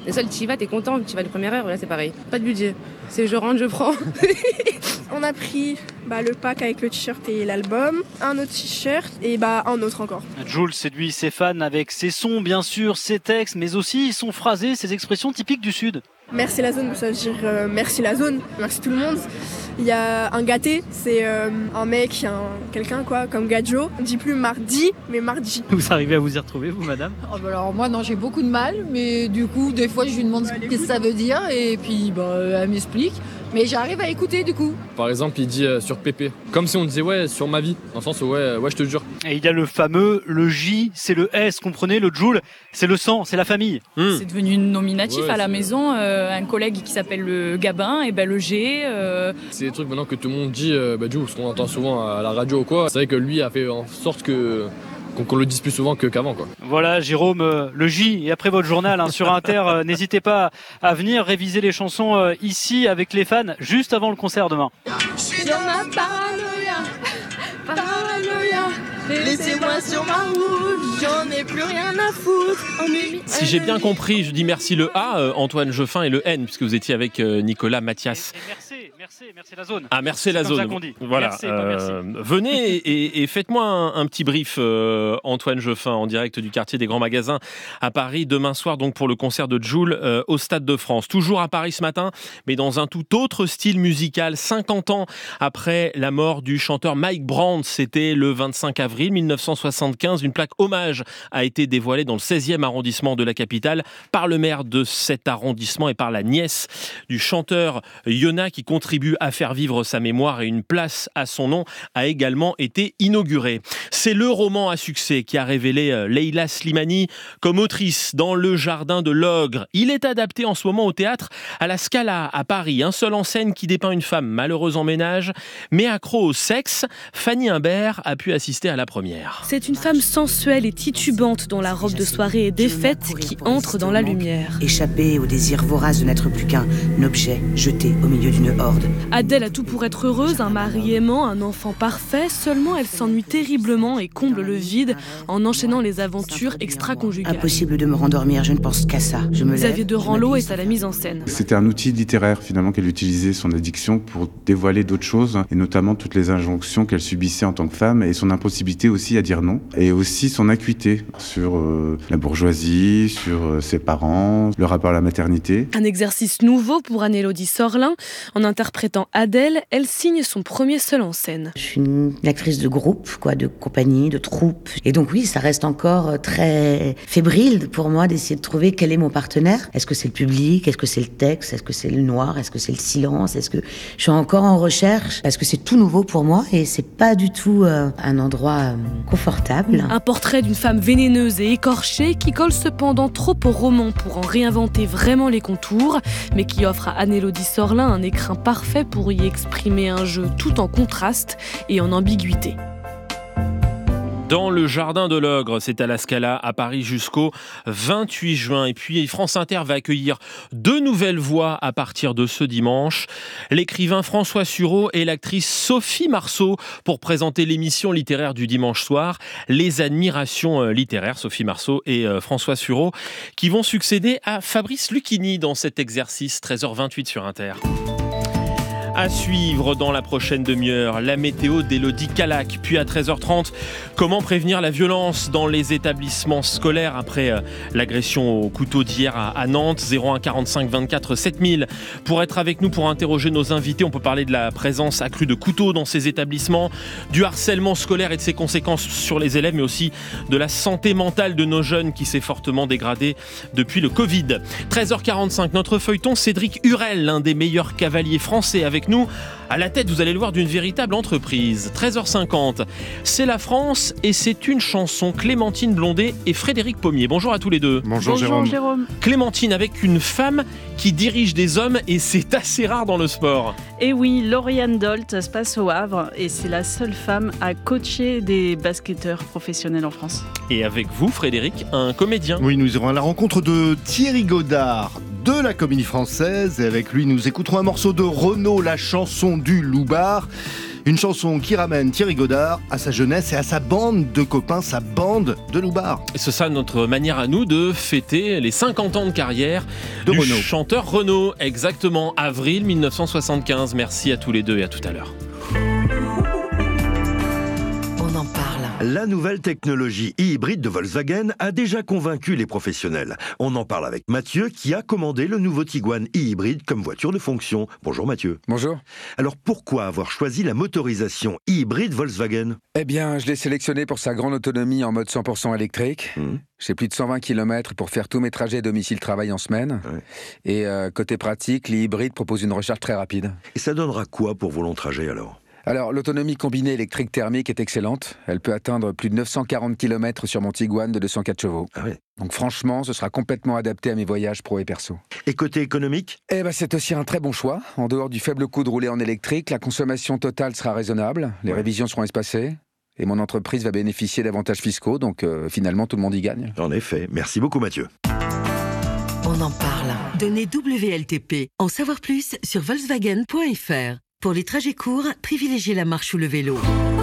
Les seuls, tu y vas, t'es content, tu vas de première heure, là c'est pareil. Pas de budget, c'est je rentre, je prends. On a pris bah, le pack avec le t-shirt et l'album, un autre t-shirt et bah, un autre encore. Jul séduit ses fans avec ses sons, bien sûr, ses textes, mais aussi son phrasé, ses expressions typiques du Sud. Merci la zone, ça veut dire euh, merci la zone, merci tout le monde. Il y a un gâté, c'est euh, un mec, un, quelqu'un quoi, comme Gadjo. On dit plus mardi, mais mardi. Vous arrivez à vous y retrouver, vous, madame? Oh bah alors moi, non, j'ai beaucoup de mal, mais du coup, des fois, je lui demande ce que ça veut dire, et puis bah, elle m'explique. Mais j'arrive à écouter du coup. Par exemple, il dit euh, sur Pépé. Comme si on disait ouais, sur ma vie. Dans le sens où ouais, ouais, je te jure. Et il y a le fameux, le J, c'est le S, comprenez, le Joule, c'est le sang, c'est la famille. Mmh. C'est devenu nominatif ouais, à la maison. Euh, un collègue qui s'appelle le Gabin, et ben le G. Euh... C'est des trucs maintenant que tout le monde dit, euh, bah, du coup, ce qu'on entend souvent à la radio ou quoi. C'est vrai que lui a fait en sorte que. qu'on le dise plus souvent que, qu'avant quoi. Voilà Jérôme, euh, le J, et après votre journal hein, sur Inter, euh, n'hésitez pas à venir réviser les chansons euh, ici avec les fans, juste avant le concert demain. Je suis dans ma paranoïa, paranoïa, laissez-moi sur ma route, j'en ai plus rien à foutre. Si j'ai bien compris, je dis merci le A, euh, Antoine Jeffin, et le N, puisque vous étiez avec euh, Nicolas Mathias. Et, et merci, merci, merci la zone. Ah, merci la C'est zone. Comme ça qu'on dit. Voilà. Merci, pas merci. Euh, venez et, et faites-moi un, un petit brief, euh, Antoine Jeffin, en direct du quartier des Grands Magasins à Paris, demain soir, donc pour le concert de Jul euh, au Stade de France. Toujours à Paris ce matin, mais dans un tout autre style musical. cinquante ans après la mort du chanteur Mike Brandt, c'était le vingt-cinq avril mille neuf cent soixante-quinze. Une plaque hommage a été dévoilée dans le seizième arrondissement de la capitale par le maire de cet arrondissement et par la nièce du chanteur Yona, qui contribue à faire vivre sa mémoire, et une place à son nom a également été inaugurée. C'est le roman à succès qui a révélé Leila Slimani comme autrice dans Le Jardin de l'Ogre. Il est adapté en ce moment au théâtre à la Scala à Paris, un seul en scène qui dépeint une femme malheureuse en ménage mais accro au sexe. Fanny Imbert a pu assister à la première. C'est une femme sensuelle et titubante dont la robe de soirée est défaite qui entre dans la lumière. Échappée au désir vorace de n'être plus qu'un objet jeté au milieu d'une horde. Adèle a tout pour être heureuse, un mari aimant, un enfant parfait, seulement elle s'ennuie terriblement et comble le vide en enchaînant les aventures extra-conjugales. Impossible de me rendormir, je ne pense qu'à ça. Je me Xavier lève, de Ranlot est à la mise en scène. C'était un outil littéraire finalement qu'elle utilisait, son addiction, pour dévoiler d'autres choses, et notamment toutes les injonctions qu'elle subissait en tant que femme, et son impossibilité aussi à dire non, et aussi son acuité sur euh, la bourgeoisie, sur euh, ses parents, le rapport à la maternité. Un exercice nouveau pour Anne-Élodie Sorlin. En interprétant Adèle, elle signe son premier seul en scène. Je suis une actrice de groupe, quoi, de compagnie, de troupe. Et donc oui, ça reste encore très fébrile pour moi d'essayer de trouver quel est mon partenaire. Est-ce que c'est le public? Est-ce que c'est le texte? Est-ce que c'est le noir? Est-ce que c'est le silence? Est-ce que je suis encore en recherche? Parce que c'est tout nouveau pour moi et c'est pas du tout euh, un endroit euh, confortable. Un portrait d'une femme vénéneuse et écorchée qui colle cependant trop au roman pour en réinventer vraiment les contours, mais qui offre à Anne-Élodie Sorlin un écrin parfait pour y exprimer un jeu tout en contraste et en ambiguïté. Dans le Jardin de l'Ogre, c'est à la Scala à Paris jusqu'au vingt-huit juin. Et puis France Inter va accueillir deux nouvelles voix à partir de ce dimanche. L'écrivain François Sureau et l'actrice Sophie Marceau pour présenter l'émission littéraire du dimanche soir, Les Admirations littéraires. Sophie Marceau et François Sureau qui vont succéder à Fabrice Lucchini dans cet exercice. treize heures vingt-huit sur Inter. À suivre dans la prochaine demi-heure, la météo d'Élodie Calac. Puis à treize heures trente, comment prévenir la violence dans les établissements scolaires après euh, l'agression au couteau d'hier à, à Nantes. zéro un quarante-cinq vingt-quatre sept mille pour être avec nous, pour interroger nos invités. On peut parler de la présence accrue de couteaux dans ces établissements, du harcèlement scolaire et de ses conséquences sur les élèves, mais aussi de la santé mentale de nos jeunes qui s'est fortement dégradée depuis le Covid. treize heures quarante-cinq, notre feuilleton Cédric Hurel, l'un des meilleurs cavaliers français, avec nous. À la tête, vous allez le voir, d'une véritable entreprise. treize heures cinquante, c'est la France et c'est une chanson. Clémentine Blondet et Frédéric Pommier. Bonjour à tous les deux. Bonjour, Bonjour Jérôme. Jérôme. Clémentine avec une femme qui dirige des hommes et c'est assez rare dans le sport. Et oui, Lauriane Dolt se passe au Havre et c'est la seule femme à coacher des basketteurs professionnels en France. Et avec vous, Frédéric, un comédien. Oui, nous irons à la rencontre de Thierry Godard de la Comédie Française et avec lui nous écouterons un morceau de Renaud, la chanson du Loupard. Une chanson qui ramène Thierry Godard à sa jeunesse et à sa bande de copains, sa bande de loupards. C'est ça notre manière à nous de fêter les cinquante ans de carrière de du Renaud. chanteur Renaud. Exactement, avril mille neuf cent soixante-quinze. Merci à tous les deux et à tout à l'heure. On en parle. La nouvelle technologie e-hybride de Volkswagen a déjà convaincu les professionnels. On en parle avec Mathieu qui a commandé le nouveau Tiguan e-hybride comme voiture de fonction. Bonjour Mathieu. Bonjour. Alors pourquoi avoir choisi la motorisation e-hybride Volkswagen ? Eh bien, je l'ai sélectionné pour sa grande autonomie en mode cent pour cent électrique. Mmh. J'ai plus de cent vingt kilomètres pour faire tous mes trajets domicile-travail en semaine. Ouais. Et euh, côté pratique, l'e-hybride propose une recharge très rapide. Et ça donnera quoi pour vos longs trajets alors ? Alors, l'autonomie combinée électrique-thermique est excellente. Elle peut atteindre plus de neuf cent quarante kilomètres sur mon Tiguan de deux cent quatre chevaux. Ah ouais. Donc franchement, ce sera complètement adapté à mes voyages pro et perso. Et côté économique ? Eh ben, c'est aussi un très bon choix. En dehors du faible coût de rouler en électrique, la consommation totale sera raisonnable, les ouais. révisions seront espacées, et mon entreprise va bénéficier d'avantages fiscaux, donc euh, finalement tout le monde y gagne. En effet. Merci beaucoup Mathieu. On en parle. Donnez W L T P. En savoir plus sur Volkswagen point F R. Pour les trajets courts, privilégiez la marche ou le vélo.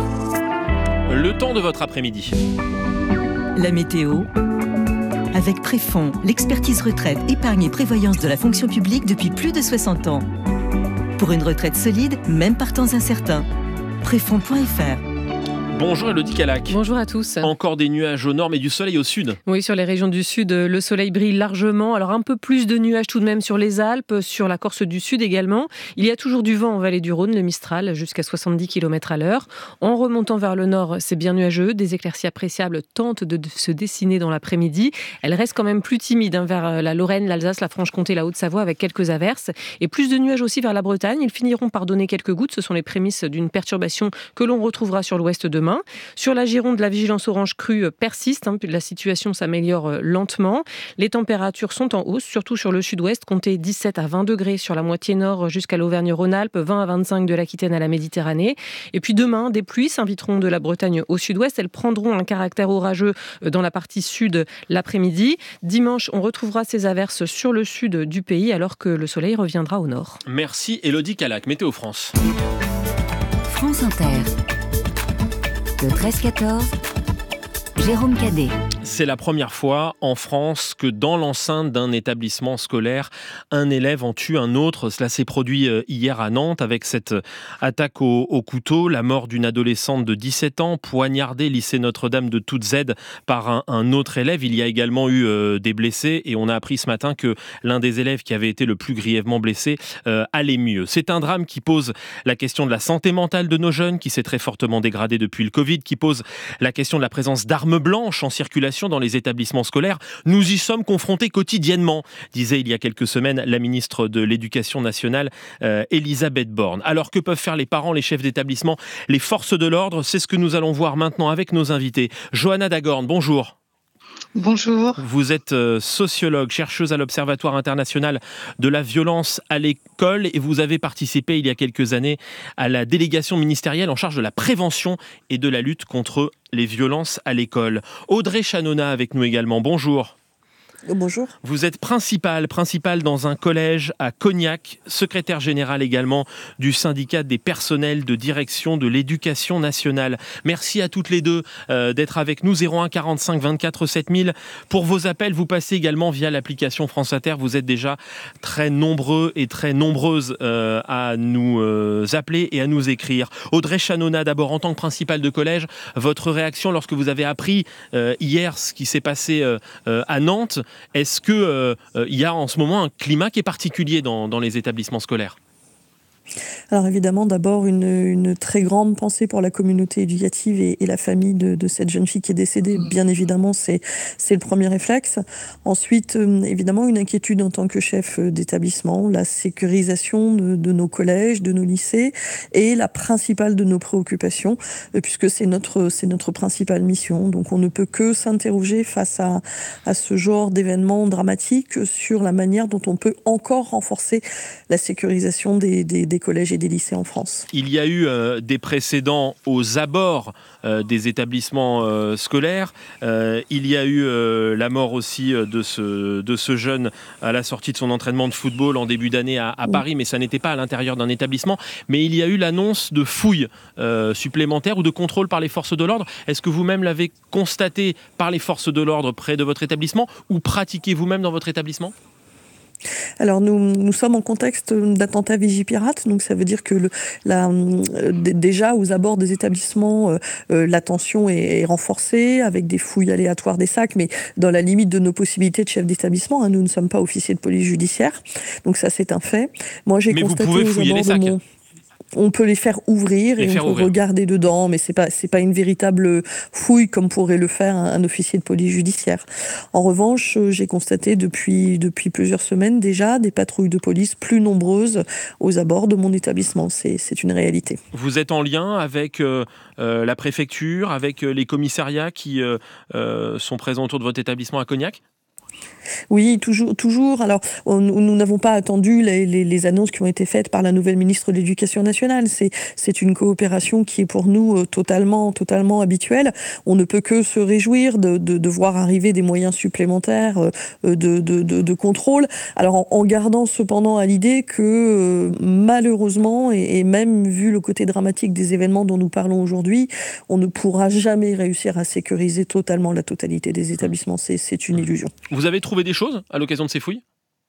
Le temps de votre après-midi. La météo. Avec Préfonds, l'expertise retraite, épargne et prévoyance de la fonction publique depuis plus de soixante ans. Pour une retraite solide, même par temps incertains. Préfonds point F R. Bonjour Elodie Calac. Bonjour à tous. Encore des nuages au nord mais du soleil au sud. Oui, sur les régions du sud, le soleil brille largement. Alors un peu plus de nuages tout de même sur les Alpes, sur la Corse du Sud également. Il y a toujours du vent en vallée du Rhône, le Mistral, jusqu'à soixante-dix kilomètres à l'heure. En remontant vers le nord, c'est bien nuageux. Des éclaircies appréciables tentent de se dessiner dans l'après-midi. Elles restent quand même plus timides hein, vers la Lorraine, l'Alsace, la Franche-Comté, la Haute-Savoie avec quelques averses. Et plus de nuages aussi vers la Bretagne. Ils finiront par donner quelques gouttes. Ce sont les prémices d'une perturbation que l'on retrouvera sur l'ouest demain. Sur la Gironde, la vigilance orange crue persiste. Hein, la situation s'améliore lentement. Les températures sont en hausse, surtout sur le sud-ouest. Comptez dix-sept à vingt degrés sur la moitié nord jusqu'à l'Auvergne-Rhône-Alpes, vingt à vingt-cinq de l'Aquitaine à la Méditerranée. Et puis demain, des pluies s'inviteront de la Bretagne au sud-ouest. Elles prendront un caractère orageux dans la partie sud l'après-midi. Dimanche, on retrouvera ces averses sur le sud du pays alors que le soleil reviendra au nord. Merci Elodie Calac. Météo France. France Inter. Le treize quatorze, Jérôme Cadet. C'est la première fois en France que dans l'enceinte d'un établissement scolaire, un élève en tue un autre. Cela s'est produit hier à Nantes avec cette attaque au, au couteau, la mort d'une adolescente de dix-sept ans, poignardée lycée Notre-Dame de Toute-Z par un, un autre élève. Il y a également eu euh, des blessés et on a appris ce matin que l'un des élèves qui avait été le plus grièvement blessé euh, allait mieux. C'est un drame qui pose la question de la santé mentale de nos jeunes, qui s'est très fortement dégradée depuis le Covid, qui pose la question de la présence d'armes blanches en circulation dans les établissements scolaires. Nous y sommes confrontés quotidiennement, disait il y a quelques semaines la ministre de l'Éducation nationale, euh, Elisabeth Borne. Alors que peuvent faire les parents, les chefs d'établissement, les forces de l'ordre ? C'est ce que nous allons voir maintenant avec nos invités. Johanna Dagorn, bonjour. Bonjour. Vous êtes sociologue, chercheuse à l'Observatoire international de la violence à l'école et vous avez participé il y a quelques années à la délégation ministérielle en charge de la prévention et de la lutte contre les violences à l'école. Audrey Chanona avec nous également. Bonjour. Bonjour. Vous êtes principale, principale dans un collège à Cognac, secrétaire générale également du syndicat des personnels de direction de l'éducation nationale. Merci à toutes les deux euh, d'être avec nous. zéro un quarante-cinq vingt-quatre sept mille. Pour vos appels, vous passez également via l'application France Inter. Vous êtes déjà très nombreux et très nombreuses euh, à nous euh, appeler et à nous écrire. Audrey Chanona, d'abord en tant que principale de collège, votre réaction lorsque vous avez appris euh, hier ce qui s'est passé euh, euh, à Nantes. Est-ce qu'il euh, y a en ce moment un climat qui est particulier dans, dans les établissements scolaires ? Alors évidemment, d'abord une, une très grande pensée pour la communauté éducative et, et la famille de, de cette jeune fille qui est décédée. Bien évidemment, c'est, c'est le premier réflexe. Ensuite, euh, évidemment, une inquiétude en tant que chef d'établissement, la sécurisation de, de nos collèges, de nos lycées, et la principale de nos préoccupations, euh, puisque c'est notre, c'est notre principale mission. Donc on ne peut que s'interroger face à, à ce genre d'événements dramatiques sur la manière dont on peut encore renforcer la sécurisation des, des, des collèges et des lycées en France. Il y a eu euh, des précédents aux abords euh, des établissements euh, scolaires. Euh, il y a eu euh, la mort aussi de ce, de ce jeune à la sortie de son entraînement de football en début d'année à, à Paris, mais ça n'était pas à l'intérieur d'un établissement. Mais il y a eu l'annonce de fouilles euh, supplémentaires ou de contrôles par les forces de l'ordre. Est-ce que vous-même l'avez constaté par les forces de l'ordre près de votre établissement ou pratiquez vous-même dans votre établissement ? Alors nous, nous sommes en contexte d'attentat Vigipirate, donc ça veut dire que le, la, déjà aux abords des établissements, euh, l'attention est, est renforcée avec des fouilles aléatoires des sacs, mais dans la limite de nos possibilités de chef d'établissement. Hein, nous ne sommes pas officiers de police judiciaire, donc ça c'est un fait. Moi j'ai mais constaté vous pouvez fouiller aux les sacs. Mon... On peut les faire ouvrir les et faire on peut ouvrir. regarder dedans, mais c'est pas c'est pas une véritable fouille comme pourrait le faire un, un officier de police judiciaire. En revanche, j'ai constaté depuis depuis plusieurs semaines déjà des patrouilles de police plus nombreuses aux abords de mon établissement. C'est c'est une réalité. Vous êtes en lien avec euh, euh, la préfecture, avec euh, les commissariats qui euh, euh, sont présents autour de votre établissement à Cognac ? Oui, toujours, toujours. Alors, on, nous n'avons pas attendu les, les, les annonces qui ont été faites par la nouvelle ministre de l'Éducation nationale. C'est, c'est une coopération qui est pour nous euh, totalement, totalement habituelle. On ne peut que se réjouir de, de, de voir arriver des moyens supplémentaires euh, de, de, de, de contrôle. Alors, en, en gardant cependant à l'idée que euh, malheureusement, et, et même vu le côté dramatique des événements dont nous parlons aujourd'hui, on ne pourra jamais réussir à sécuriser totalement la totalité des établissements. C'est, c'est une illusion. Vous avez trouvé des choses à l'occasion de ces fouilles ?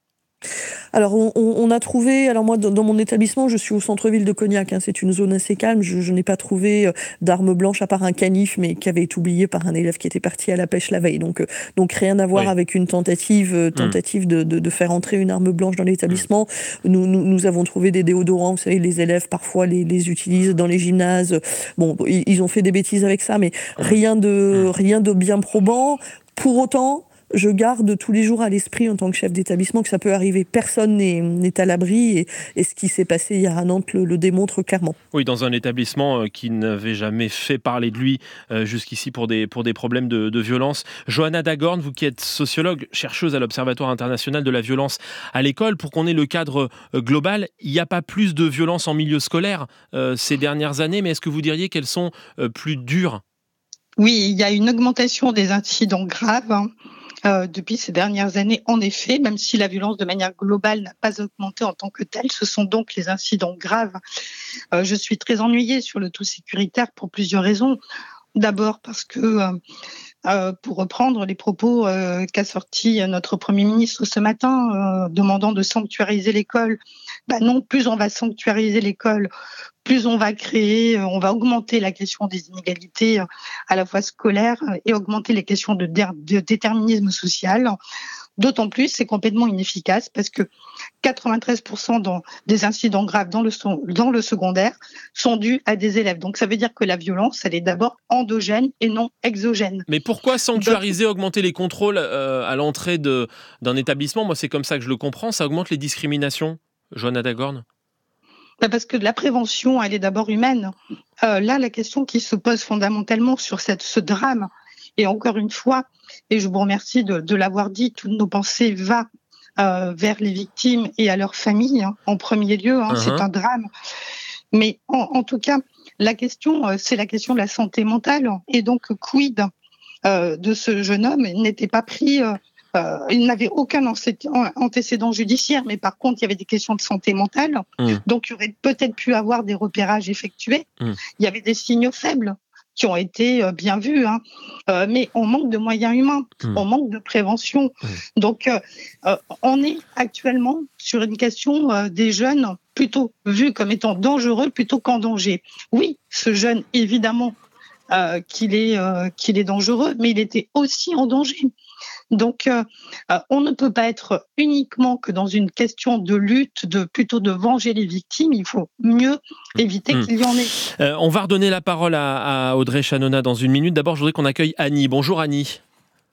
Alors on, on a trouvé, alors moi dans, dans mon établissement je suis au centre-ville de Cognac, hein, c'est une zone assez calme, je, je n'ai pas trouvé euh, d'armes blanches à part un canif mais qui avait été oublié par un élève qui était parti à la pêche la veille, donc, euh, donc rien à voir oui. avec une tentative, euh, tentative mmh. de, de, de faire entrer une arme blanche dans l'établissement. Mmh. Nous, nous, nous avons trouvé des déodorants, vous savez les élèves parfois les, les utilisent dans les gymnases, bon ils, ils ont fait des bêtises avec ça mais rien de, mmh. rien de bien probant. Pour autant, je garde tous les jours à l'esprit en tant que chef d'établissement que ça peut arriver. Personne n'est, n'est à l'abri et, et ce qui s'est passé hier à Nantes le, le démontre clairement. Oui, dans un établissement qui n'avait jamais fait parler de lui euh, jusqu'ici pour des, pour des problèmes de, de violence. Johanna Dagorn, vous qui êtes sociologue, chercheuse à l'Observatoire international de la violence à l'école, pour qu'on ait le cadre global, il n'y a pas plus de violence en milieu scolaire euh, ces dernières années, mais est-ce que vous diriez qu'elles sont euh, plus dures ? Oui, il y a une augmentation des incidents graves. Hein. Euh, depuis ces dernières années, en effet, même si la violence de manière globale n'a pas augmenté en tant que telle, ce sont donc les incidents graves. Euh, je suis très ennuyée sur le tout sécuritaire pour plusieurs raisons. D'abord parce que, euh, euh, pour reprendre les propos euh, qu'a sorti notre Premier ministre ce matin, euh, demandant de sanctuariser l'école, bah non, plus on va sanctuariser l'école, plus on va créer, on va augmenter la question des inégalités à la fois scolaires et augmenter les questions de, dé- de déterminisme social. D'autant plus, c'est complètement inefficace parce que quatre-vingt-treize pour cent dans, des incidents graves dans le, dans le secondaire sont dus à des élèves. Donc ça veut dire que la violence, elle est d'abord endogène et non exogène. Mais pourquoi sanctuariser, Donc, augmenter les contrôles euh, à l'entrée de, d'un établissement ? Moi, c'est comme ça que je le comprends. Ça augmente les discriminations, Johanna Dagorn ? Parce que la prévention, elle est d'abord humaine. Euh, là, la question qui se pose fondamentalement sur cette, ce drame, et encore une fois, et je vous remercie de, de l'avoir dit, toutes nos pensées vont euh, vers les victimes et à leurs familles, hein, en premier lieu, hein, uh-huh. C'est un drame. Mais en, en tout cas, la question, euh, c'est la question de la santé mentale. Et donc, quid euh, de ce jeune homme n'était pas pris... Euh, Euh, il n'avait aucun antécédent judiciaire, mais par contre, il y avait des questions de santé mentale. Mmh. Donc, il y aurait peut-être pu avoir des repérages effectués. Mmh. Il y avait des signaux faibles qui ont été euh, bien vus, hein. euh, mais on manque de moyens humains, mmh. on manque de prévention. Mmh. Donc, euh, euh, on est actuellement sur une question euh, des jeunes plutôt vus comme étant dangereux plutôt qu'en danger. Oui, ce jeune, évidemment, euh, qu'il est, euh, qu'il est dangereux, mais il était aussi en danger. Donc, euh, euh, on ne peut pas être uniquement que dans une question de lutte, de plutôt de venger les victimes. Il faut mieux éviter mmh. qu'il y en ait. Euh, on va redonner la parole à, à Audrey Chanona dans une minute. D'abord, je voudrais qu'on accueille Annie. Bonjour Annie.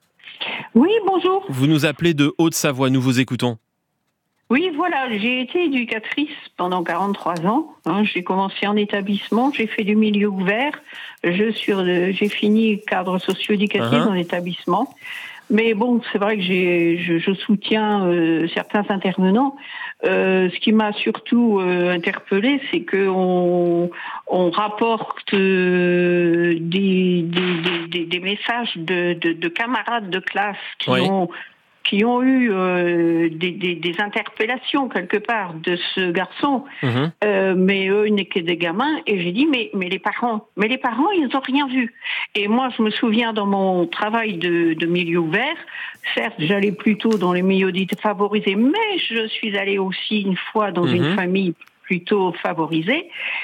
Oui, bonjour. Vous nous appelez de Haute-Savoie, nous vous écoutons. Oui, voilà, j'ai été éducatrice pendant quarante-trois ans. Hein, j'ai commencé en établissement, j'ai fait du milieu ouvert. Je suis, euh, j'ai fini cadre socio-éducatif uh-huh. en établissement. Mais bon, c'est vrai que j'ai, je, je soutiens euh, certains intervenants. euh, ce qui m'a surtout euh, interpellée, c'est qu'on on rapporte euh, des, des, des, des messages de, de, de camarades de classe qui oui. ont qui ont eu euh, des, des, des interpellations quelque part de ce garçon, mmh. euh, mais eux ils n'étaient que des gamins, et j'ai dit mais mais les parents, mais les parents ils n'ont rien vu. Et moi je me souviens dans mon travail de, de milieu ouvert, certes j'allais plutôt dans les milieux défavorisés, mais je suis allée aussi une fois dans mmh. une famille plutôt favorisée.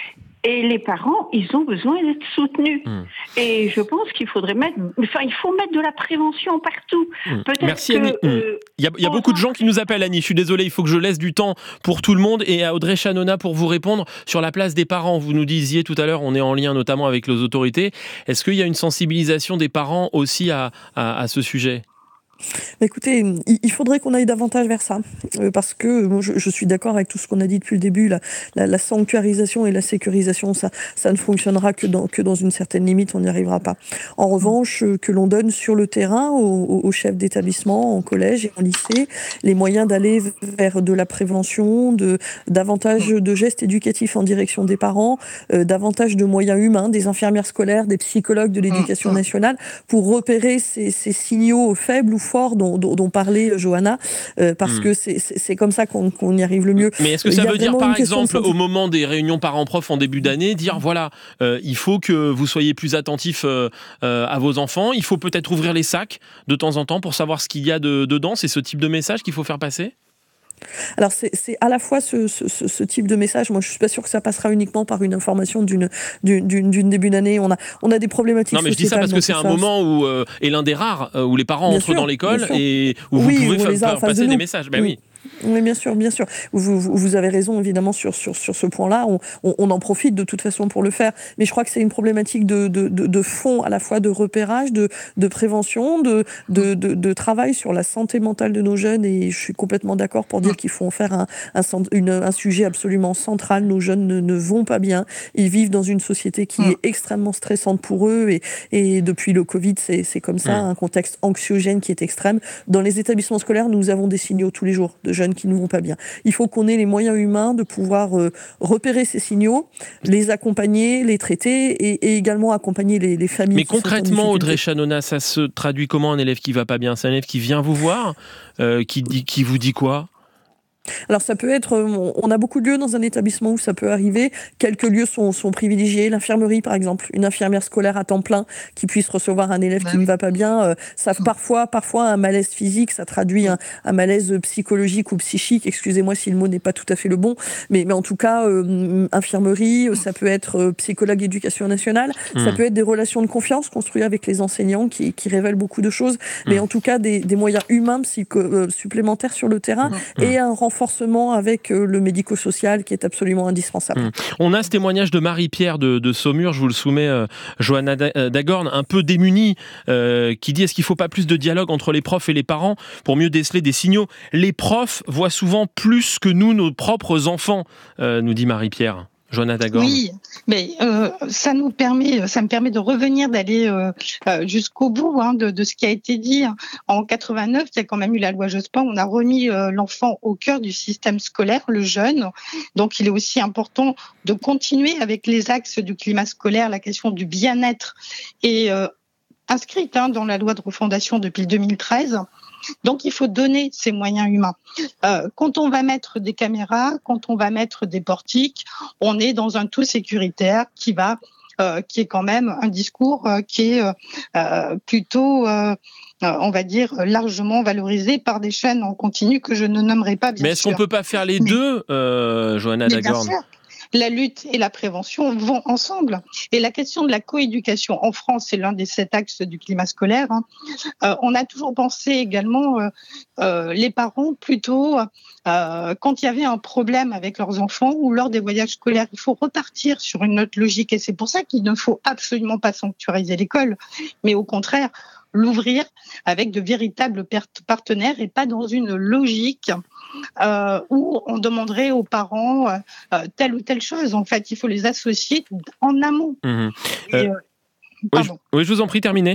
Et les parents, ils ont besoin d'être soutenus. Mmh. Et je pense qu'il faudrait mettre, enfin, il faut mettre de la prévention partout. Mmh. Peut-être Merci que, Annie. Euh, il y a, il y a beaucoup de gens qui nous appellent, Annie. Je suis désolé, il faut que je laisse du temps pour tout le monde. Et à Audrey Chanona pour vous répondre sur la place des parents. Vous nous disiez tout à l'heure, on est en lien notamment avec les autorités. Est-ce qu'il y a une sensibilisation des parents aussi à, à, à ce sujet ? Écoutez, il faudrait qu'on aille davantage vers ça, parce que moi, je, je suis d'accord avec tout ce qu'on a dit depuis le début. La, la, la sanctuarisation et la sécurisation, ça, ça ne fonctionnera que dans, que dans une certaine limite, on n'y arrivera pas. En revanche, que l'on donne sur le terrain aux, aux chefs d'établissement, en collège et en lycée, les moyens d'aller vers de la prévention, de davantage de gestes éducatifs en direction des parents, euh, davantage de moyens humains, des infirmières scolaires, des psychologues de l'éducation nationale, pour repérer ces, ces signaux faibles ou fort dont, dont, dont parlait Johanna, euh, parce mmh. que c'est, c'est comme ça qu'on, qu'on y arrive le mieux. Mais est-ce que ça veut dire, par exemple, au moment des réunions parents-profs en début d'année, dire voilà, euh, il faut que vous soyez plus attentifs euh, euh, à vos enfants, il faut peut-être ouvrir les sacs de temps en temps pour savoir ce qu'il y a de, dedans, c'est ce type de message qu'il faut faire passer ? Alors c'est, c'est à la fois ce, ce, ce type de message. Moi je suis pas sûre que ça passera uniquement par une information d'une, d'une, d'une, d'une début d'année. On a, on a des problématiques. Non mais je dis ça parce que c'est un ça. moment où euh, est l'un des rares euh, où les parents bien entrent sûr, dans l'école et où oui, vous pouvez faire passer des messages. Ben oui. oui. Oui, bien sûr, bien sûr. Vous, vous, vous avez raison, évidemment, sur, sur, sur ce point-là. On, on, on en profite de toute façon pour le faire. Mais je crois que c'est une problématique de, de, de, de fond, à la fois de repérage, de, de prévention, de, de, de, de travail sur la santé mentale de nos jeunes. Et je suis complètement d'accord pour dire qu'il faut en faire un, un, une, un sujet absolument central. Nos jeunes ne, ne vont pas bien. Ils vivent dans une société qui est extrêmement stressante pour eux. Et, et depuis le Covid, c'est, c'est comme ça, un contexte anxiogène qui est extrême. Dans les établissements scolaires, nous avons des signaux tous les jours de jeunes qui ne vont pas bien. Il faut qu'on ait les moyens humains de pouvoir euh, repérer ces signaux, les accompagner, les traiter et, et également accompagner les, les familles. Mais concrètement, Audrey Chanona, ça se traduit comment un élève qui va pas bien ? C'est un élève qui vient vous voir, euh, qui, dit, qui vous dit quoi ? Alors ça peut être, on a beaucoup de lieux dans un établissement où ça peut arriver, quelques lieux sont, sont privilégiés, l'infirmerie par exemple, une infirmière scolaire à temps plein qui puisse recevoir un élève qui ne va pas bien, euh, ça parfois, parfois un malaise physique, ça traduit un, un malaise psychologique ou psychique, excusez-moi si le mot n'est pas tout à fait le bon, mais, mais en tout cas, euh, infirmerie, ça peut être euh, psychologue éducation nationale, mmh. ça peut être des relations de confiance construites avec les enseignants qui, qui révèlent beaucoup de choses, mmh. mais en tout cas des, des moyens humains psycho, euh, supplémentaires sur le terrain mmh. et un renforcement renforcement avec le médico-social qui est absolument indispensable. Mmh. On a ce témoignage de Marie-Pierre de, de Saumur, je vous le soumets, euh, Johanna Dagorn, un peu démunie, euh, qui dit est-ce qu'il ne faut pas plus de dialogue entre les profs et les parents pour mieux déceler des signaux ? Les profs voient souvent plus que nous, nos propres enfants, euh, nous dit Marie-Pierre. Johanna Dagorn. Oui, mais euh, ça nous permet, ça me permet de revenir, d'aller euh, euh, jusqu'au bout hein, de, de ce qui a été dit. En quatre-vingt-neuf, il y a quand même eu la loi Jospin, on a remis euh, l'enfant au cœur du système scolaire, le jeune. Donc il est aussi important de continuer avec les axes du climat scolaire, la question du bien-être est euh, inscrite hein, dans la loi de refondation depuis deux mille treize. Donc, il faut donner ces moyens humains. Euh, quand on va mettre des caméras, quand on va mettre des portiques, on est dans un tout sécuritaire qui va, euh, qui est quand même un discours euh, qui est euh, plutôt, euh, on va dire, largement valorisé par des chaînes en continu que je ne nommerai pas, bien sûr. Mais est-ce sûr. qu'on peut pas faire les Mais, deux, euh, Johanna Dagorn ? La lutte et la prévention vont ensemble. Et la question de la coéducation en France, c'est l'un des sept axes du climat scolaire. Hein. Euh, on a toujours pensé également euh, euh, les parents plutôt euh, quand il y avait un problème avec leurs enfants ou lors des voyages scolaires. Il faut repartir sur une autre logique et c'est pour ça qu'il ne faut absolument pas sanctuariser l'école, mais au contraire l'ouvrir avec de véritables partenaires et pas dans une logique euh, où on demanderait aux parents euh, telle ou telle chose. En fait, il faut les associer en amont. Mmh. Et, euh, euh, oui, je, oui, je vous en prie, terminez.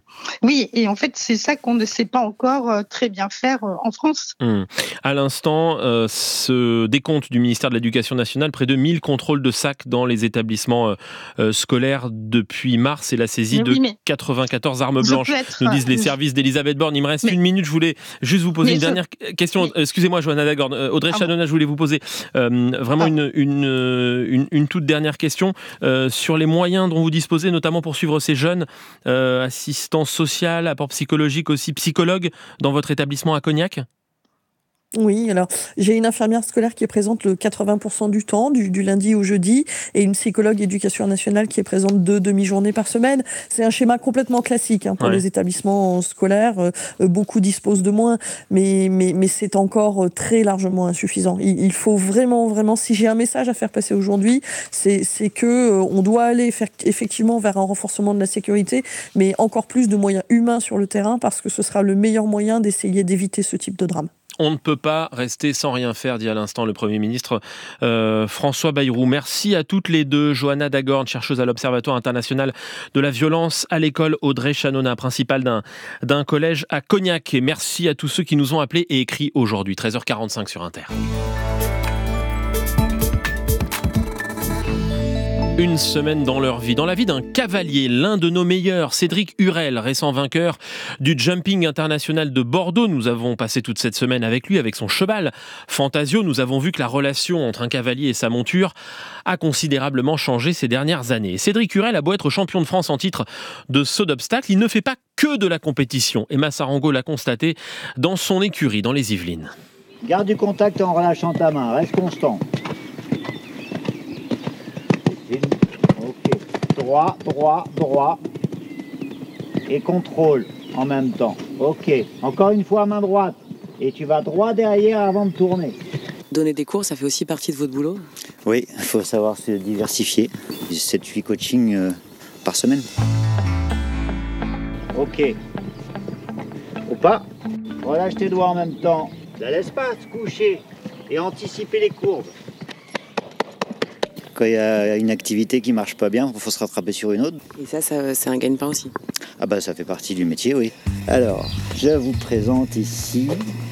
Oui, et en fait, c'est ça qu'on ne sait pas encore euh, très bien faire euh, en France. Mmh. À l'instant, euh, ce décompte du ministère de l'Éducation nationale, près de mille contrôles de sacs dans les établissements euh, scolaires depuis mars et la saisie mais oui, de mais quatre-vingt-quatorze armes blanches, être... nous disent les services d'Elisabeth Borne. Il me reste mais... une minute, je voulais juste vous poser mais une je... dernière question. Mais... Excusez-moi, Johanna Dagorn. Audrey ah Chanona, bon. je voulais vous poser euh, vraiment ah. une, une, une, une toute dernière question euh, sur les moyens dont vous disposez, notamment pour suivre ces jeunes, euh, assistance sociale, apport psychologique aussi, psychologue dans votre établissement à Cognac ? Oui, alors j'ai une infirmière scolaire qui est présente le quatre-vingts pour cent du temps, du, du lundi au jeudi, et une psychologue éducation nationale qui est présente deux demi-journées par semaine. C'est un schéma complètement classique hein, pour ouais. les établissements scolaires. Euh, beaucoup disposent de moins, mais, mais, mais c'est encore très largement insuffisant. Il, il faut vraiment, vraiment, si j'ai un message à faire passer aujourd'hui, c'est, c'est que euh, on doit aller faire, effectivement vers un renforcement de la sécurité, mais encore plus de moyens humains sur le terrain, parce que ce sera le meilleur moyen d'essayer d'éviter ce type de drame. On ne peut pas rester sans rien faire, dit à l'instant le Premier ministre euh, François Bayrou. Merci à toutes les deux. Johanna Dagorn, chercheuse à l'Observatoire international de la violence à l'école. Audrey Chanona, principale d'un, d'un collège à Cognac. Et merci à tous ceux qui nous ont appelés et écrit aujourd'hui. treize heures quarante-cinq sur Inter. Une semaine dans leur vie, dans la vie d'un cavalier, l'un de nos meilleurs, Cédric Hurel, récent vainqueur du jumping international de Bordeaux. Nous avons passé toute cette semaine avec lui, avec son cheval Fantasio. Nous avons vu que la relation entre un cavalier et sa monture a considérablement changé ces dernières années. Cédric Hurel a beau être champion de France en titre de saut d'obstacle, il ne fait pas que de la compétition. Emma Sarango l'a constaté dans son écurie, dans les Yvelines. Garde du contact en relâchant ta main, reste constant. Ok, droit, droit, droit, et contrôle en même temps. Ok, encore une fois main droite, et tu vas droit derrière avant de tourner. Donner des cours, ça fait aussi partie de votre boulot ? Oui, il faut savoir se diversifier. sept huit coachings euh, par semaine. Ok, au pas, relâche tes doigts en même temps. La laisse pas se coucher et anticiper les courbes. Quand il y a une activité qui marche pas bien, il faut se rattraper sur une autre. Et ça, ça c'est un gagne-pain aussi. Ah bah ça fait partie du métier, oui. Alors, je vous présente ici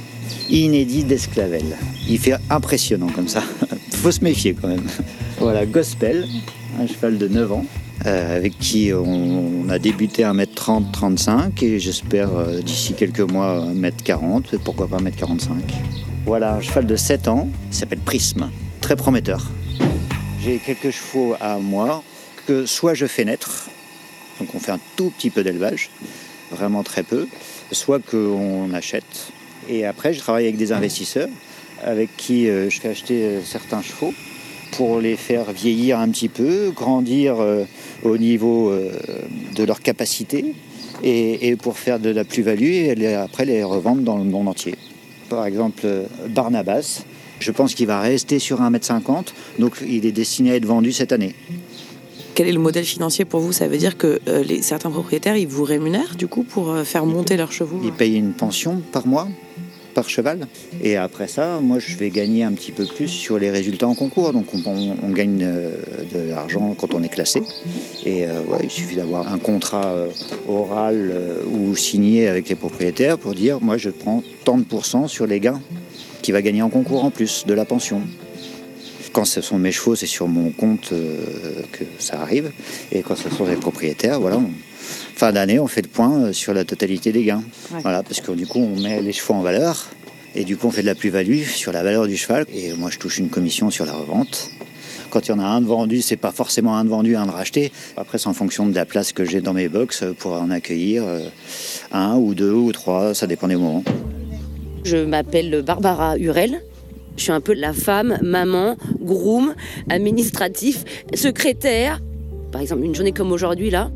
Inédit d'Esclavel. Il fait impressionnant comme ça. Faut se méfier quand même. Voilà, Gospel, un cheval de neuf ans, euh, avec qui on, on a débuté à un mètre trente trente-cinq et j'espère euh, d'ici quelques mois un mètre quarante, et pourquoi pas un mètre quarante-cinq. Voilà, un cheval de sept ans, il s'appelle Prisme, très prometteur. J'ai quelques chevaux à moi que soit je fais naître, donc on fait un tout petit peu d'élevage, vraiment très peu, soit qu'on achète. Et après, je travaille avec des investisseurs avec qui euh, je fais acheter euh, certains chevaux pour les faire vieillir un petit peu, grandir euh, au niveau euh, de leur capacité et, et pour faire de la plus-value et les, après les revendre dans le monde entier. Par exemple, euh, Barnabas, je pense qu'il va rester sur un mètre cinquante, donc il est destiné à être vendu cette année. Quel est le modèle financier pour vous ? Ça veut dire que euh, les, certains propriétaires, ils vous rémunèrent du coup pour euh, faire monter leurs chevaux ? Ils payent une pension par mois, par cheval. Et après ça, moi je vais gagner un petit peu plus sur les résultats en concours. Donc on, on, on gagne euh, de l'argent quand on est classé. Et euh, ouais, il suffit d'avoir un contrat euh, oral euh, ou signé avec les propriétaires pour dire moi je prends tant de pourcents sur les gains qui va gagner en concours en plus de la pension. Quand ce sont mes chevaux, c'est sur mon compte euh, que ça arrive. Et quand ce sont les propriétaires, voilà, on... fin d'année, on fait le point sur la totalité des gains. Ouais. Voilà, parce que du coup, on met les chevaux en valeur. Et du coup, on fait de la plus-value sur la valeur du cheval. Et moi, je touche une commission sur la revente. Quand il y en a un de vendu, c'est pas forcément un de vendu, un de racheté. Après, c'est en fonction de la place que j'ai dans mes box pour en accueillir un ou deux ou trois, ça dépend des moments. Je m'appelle Barbara Hurel. Je suis un peu la femme, maman, groom, administratif, secrétaire. Par exemple, une journée comme aujourd'hui, là,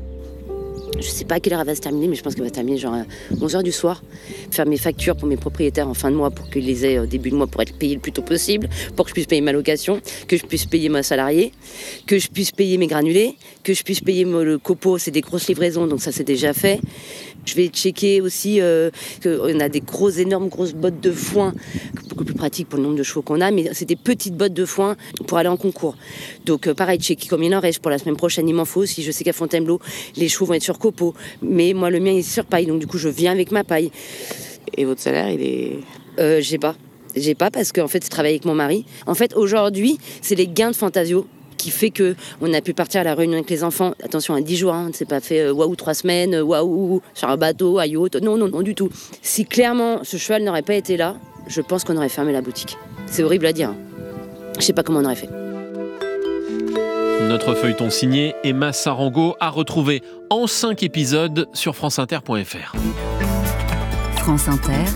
je sais pas à quelle heure elle va se terminer, mais je pense qu'elle va se terminer genre à onze heures du soir. Faire mes factures pour mes propriétaires en fin de mois pour qu'ils les aient au début de mois pour être payés le plus tôt possible, pour que je puisse payer ma location, que je puisse payer ma salariée, que je puisse payer mes granulés, que je puisse payer le copeau, c'est des grosses livraisons, donc ça c'est déjà fait. Je vais checker aussi euh, qu'on a des grosses, énormes, grosses bottes de foin, beaucoup plus pratique pour le nombre de chevaux qu'on a, mais c'est des petites bottes de foin pour aller en concours. Donc euh, pareil, checker combien il en reste pour la semaine prochaine, il m'en faut. Si je sais qu'à Fontainebleau, les chevaux vont être sur copeaux. Mais moi, le mien, il est sur paille, donc du coup, je viens avec ma paille. Et votre salaire, il est... Euh, j'ai pas. J'ai pas parce qu'en fait, je travaille avec mon mari. En fait, aujourd'hui, c'est les gains de Fantasio qui fait qu'on a pu partir à la réunion avec les enfants. Attention, à dix jours, hein, c'est pas fait euh, waouh trois semaines, waouh sur un bateau, à yacht. Non, non, non, du tout. Si clairement ce cheval n'aurait pas été là, je pense qu'on aurait fermé la boutique. C'est horrible à dire. Hein. Je sais pas comment on aurait fait. Notre feuilleton signé Emma Sarango à retrouver en cinq épisodes sur franceinter point f r. France Inter,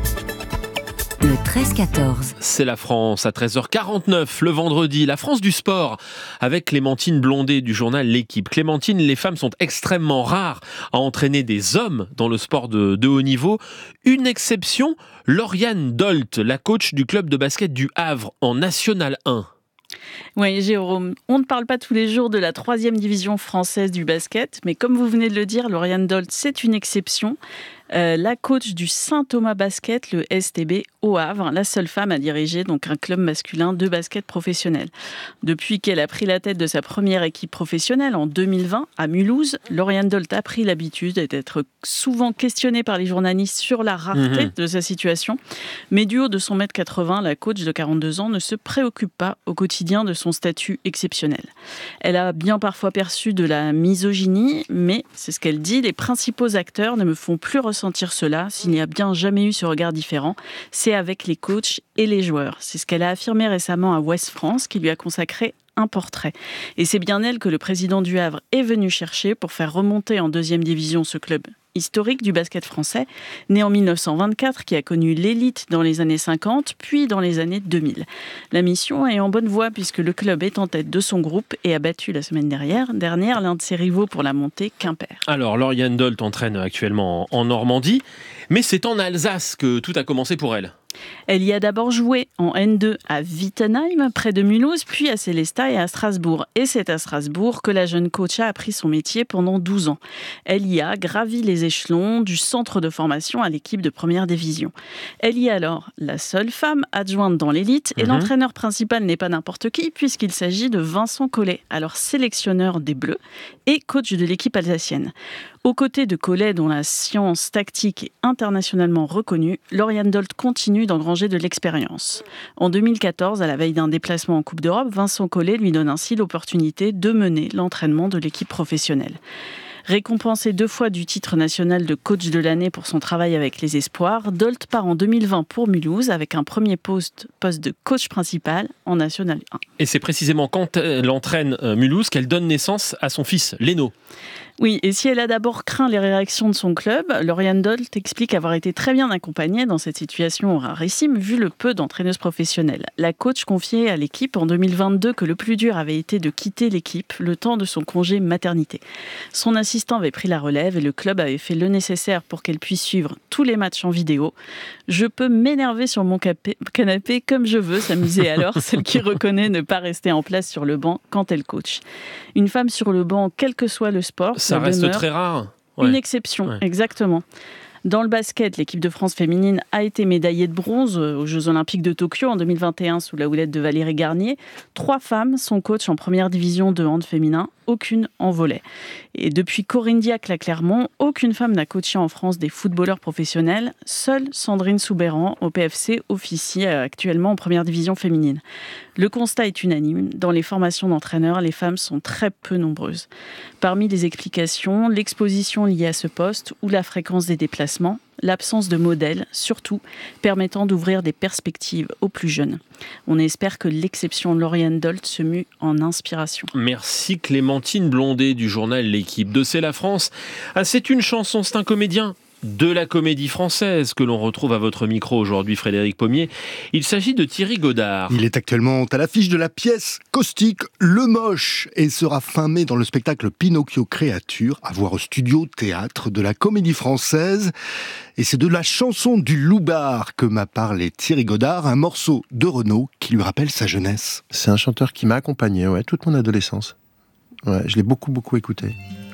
le treize quatorze. C'est la France à treize heures quarante-neuf le vendredi. La France du sport avec Clémentine Blondet du journal L'Équipe. Clémentine, les femmes sont extrêmement rares à entraîner des hommes dans le sport de, de haut niveau. Une exception, Lauriane Dolt, la coach du club de basket du Havre en National un. Oui, Jérôme, on ne parle pas tous les jours de la troisième division française du basket, mais comme vous venez de le dire, Lauriane Dolt, c'est une exception. Euh, la coach du Saint-Thomas Basket, le S T B, au Havre, la seule femme à diriger donc un club masculin de basket professionnel. Depuis qu'elle a pris la tête de sa première équipe professionnelle en deux mille vingt à Mulhouse, Lauriane Dolt a pris l'habitude d'être souvent questionnée par les journalistes sur la rareté mmh. de sa situation. Mais du haut de son mètre quatre-vingts, la coach de quarante-deux ans ne se préoccupe pas au quotidien de son statut exceptionnel. Elle a bien parfois perçu de la misogynie, mais c'est ce qu'elle dit, les principaux acteurs ne me font plus ressentir cela s'il n'y a bien jamais eu ce regard différent. C'est avec les coachs et les joueurs. C'est ce qu'elle a affirmé récemment à Ouest France, qui lui a consacré un portrait. Et c'est bien elle que le président du Havre est venu chercher pour faire remonter en deuxième division ce club historique du basket français, né en mille neuf cent vingt-quatre, qui a connu l'élite dans les années cinquante, puis dans les années deux mille. La mission est en bonne voie puisque le club est en tête de son groupe et a battu la semaine dernière, dernière l'un de ses rivaux pour la montée, Quimper. Alors, Lauriane Dolt entraîne actuellement en Normandie, mais c'est en Alsace que tout a commencé pour elle. Elle y a d'abord joué en N deux à Wittenheim, près de Mulhouse, puis à Sélestat et à Strasbourg. Et c'est à Strasbourg que la jeune coach a appris son métier pendant douze ans. Elle y a gravi les échelons du centre de formation à l'équipe de première division. Elle y est alors la seule femme adjointe dans l'élite et mmh. l'entraîneur principal n'est pas n'importe qui puisqu'il s'agit de Vincent Collet, alors sélectionneur des Bleus et coach de l'équipe alsacienne. Aux côtés de Collet, dont la science tactique est internationalement reconnue, Lauriane Dolt continue d'engranger de l'expérience. En deux mille quatorze, à la veille d'un déplacement en Coupe d'Europe, Vincent Collet lui donne ainsi l'opportunité de mener l'entraînement de l'équipe professionnelle. Récompensée deux fois du titre national de coach de l'année pour son travail avec les espoirs, Dolt part en deux mille vingt pour Mulhouse avec un premier poste, poste de coach principal en National un. Et c'est précisément quand elle entraîne Mulhouse qu'elle donne naissance à son fils, Leno. Oui, et si elle a d'abord craint les réactions de son club, Lauriane Dolt explique avoir été très bien accompagnée dans cette situation rarissime vu le peu d'entraîneuses professionnelles. La coach confiait à l'équipe en deux mille vingt-deux que le plus dur avait été de quitter l'équipe le temps de son congé maternité. Son assistant avait pris la relève et le club avait fait le nécessaire pour qu'elle puisse suivre tous les matchs en vidéo. Je peux m'énerver sur mon capé- canapé comme je veux, s'amuser alors celle qui reconnaît ne pas rester en place sur le banc quand elle coach. Une femme sur le banc, quel que soit le sport, ça reste très rare. Ouais. Une exception, ouais. Exactement. Dans le basket, l'équipe de France féminine a été médaillée de bronze aux Jeux Olympiques de Tokyo en deux mille vingt et un sous la houlette de Valérie Garnier. Trois femmes sont coachs en première division de hand féminin, aucune en volley. Et depuis Corinne Diacre à Clermont, aucune femme n'a coaché en France des footballeurs professionnels. Seule Sandrine Soubeyran au P F C officie actuellement en première division féminine. Le constat est unanime. Dans les formations d'entraîneurs, les femmes sont très peu nombreuses. Parmi les explications, l'exposition liée à ce poste ou la fréquence des déplacements, l'absence de modèles, surtout, permettant d'ouvrir des perspectives aux plus jeunes. On espère que l'exception de Lauriane Dolt se mue en inspiration. Merci Clémentine Blondet du journal L'Équipe. De C'est la France. Ah, c'est une chanson, c'est un comédien de la comédie française que l'on retrouve à votre micro aujourd'hui, Frédéric Pommier. Il s'agit de Thierry Godard. Il est actuellement à l'affiche de la pièce caustique Le Moche et sera fin mai dans le spectacle Pinocchio Créature, à voir au studio théâtre de la comédie française. Et c'est de la chanson du Loubard que m'a parlé Thierry Godard, un morceau de Renaud qui lui rappelle sa jeunesse. C'est un chanteur qui m'a accompagné ouais, toute mon adolescence. Ouais, je l'ai beaucoup, beaucoup écouté.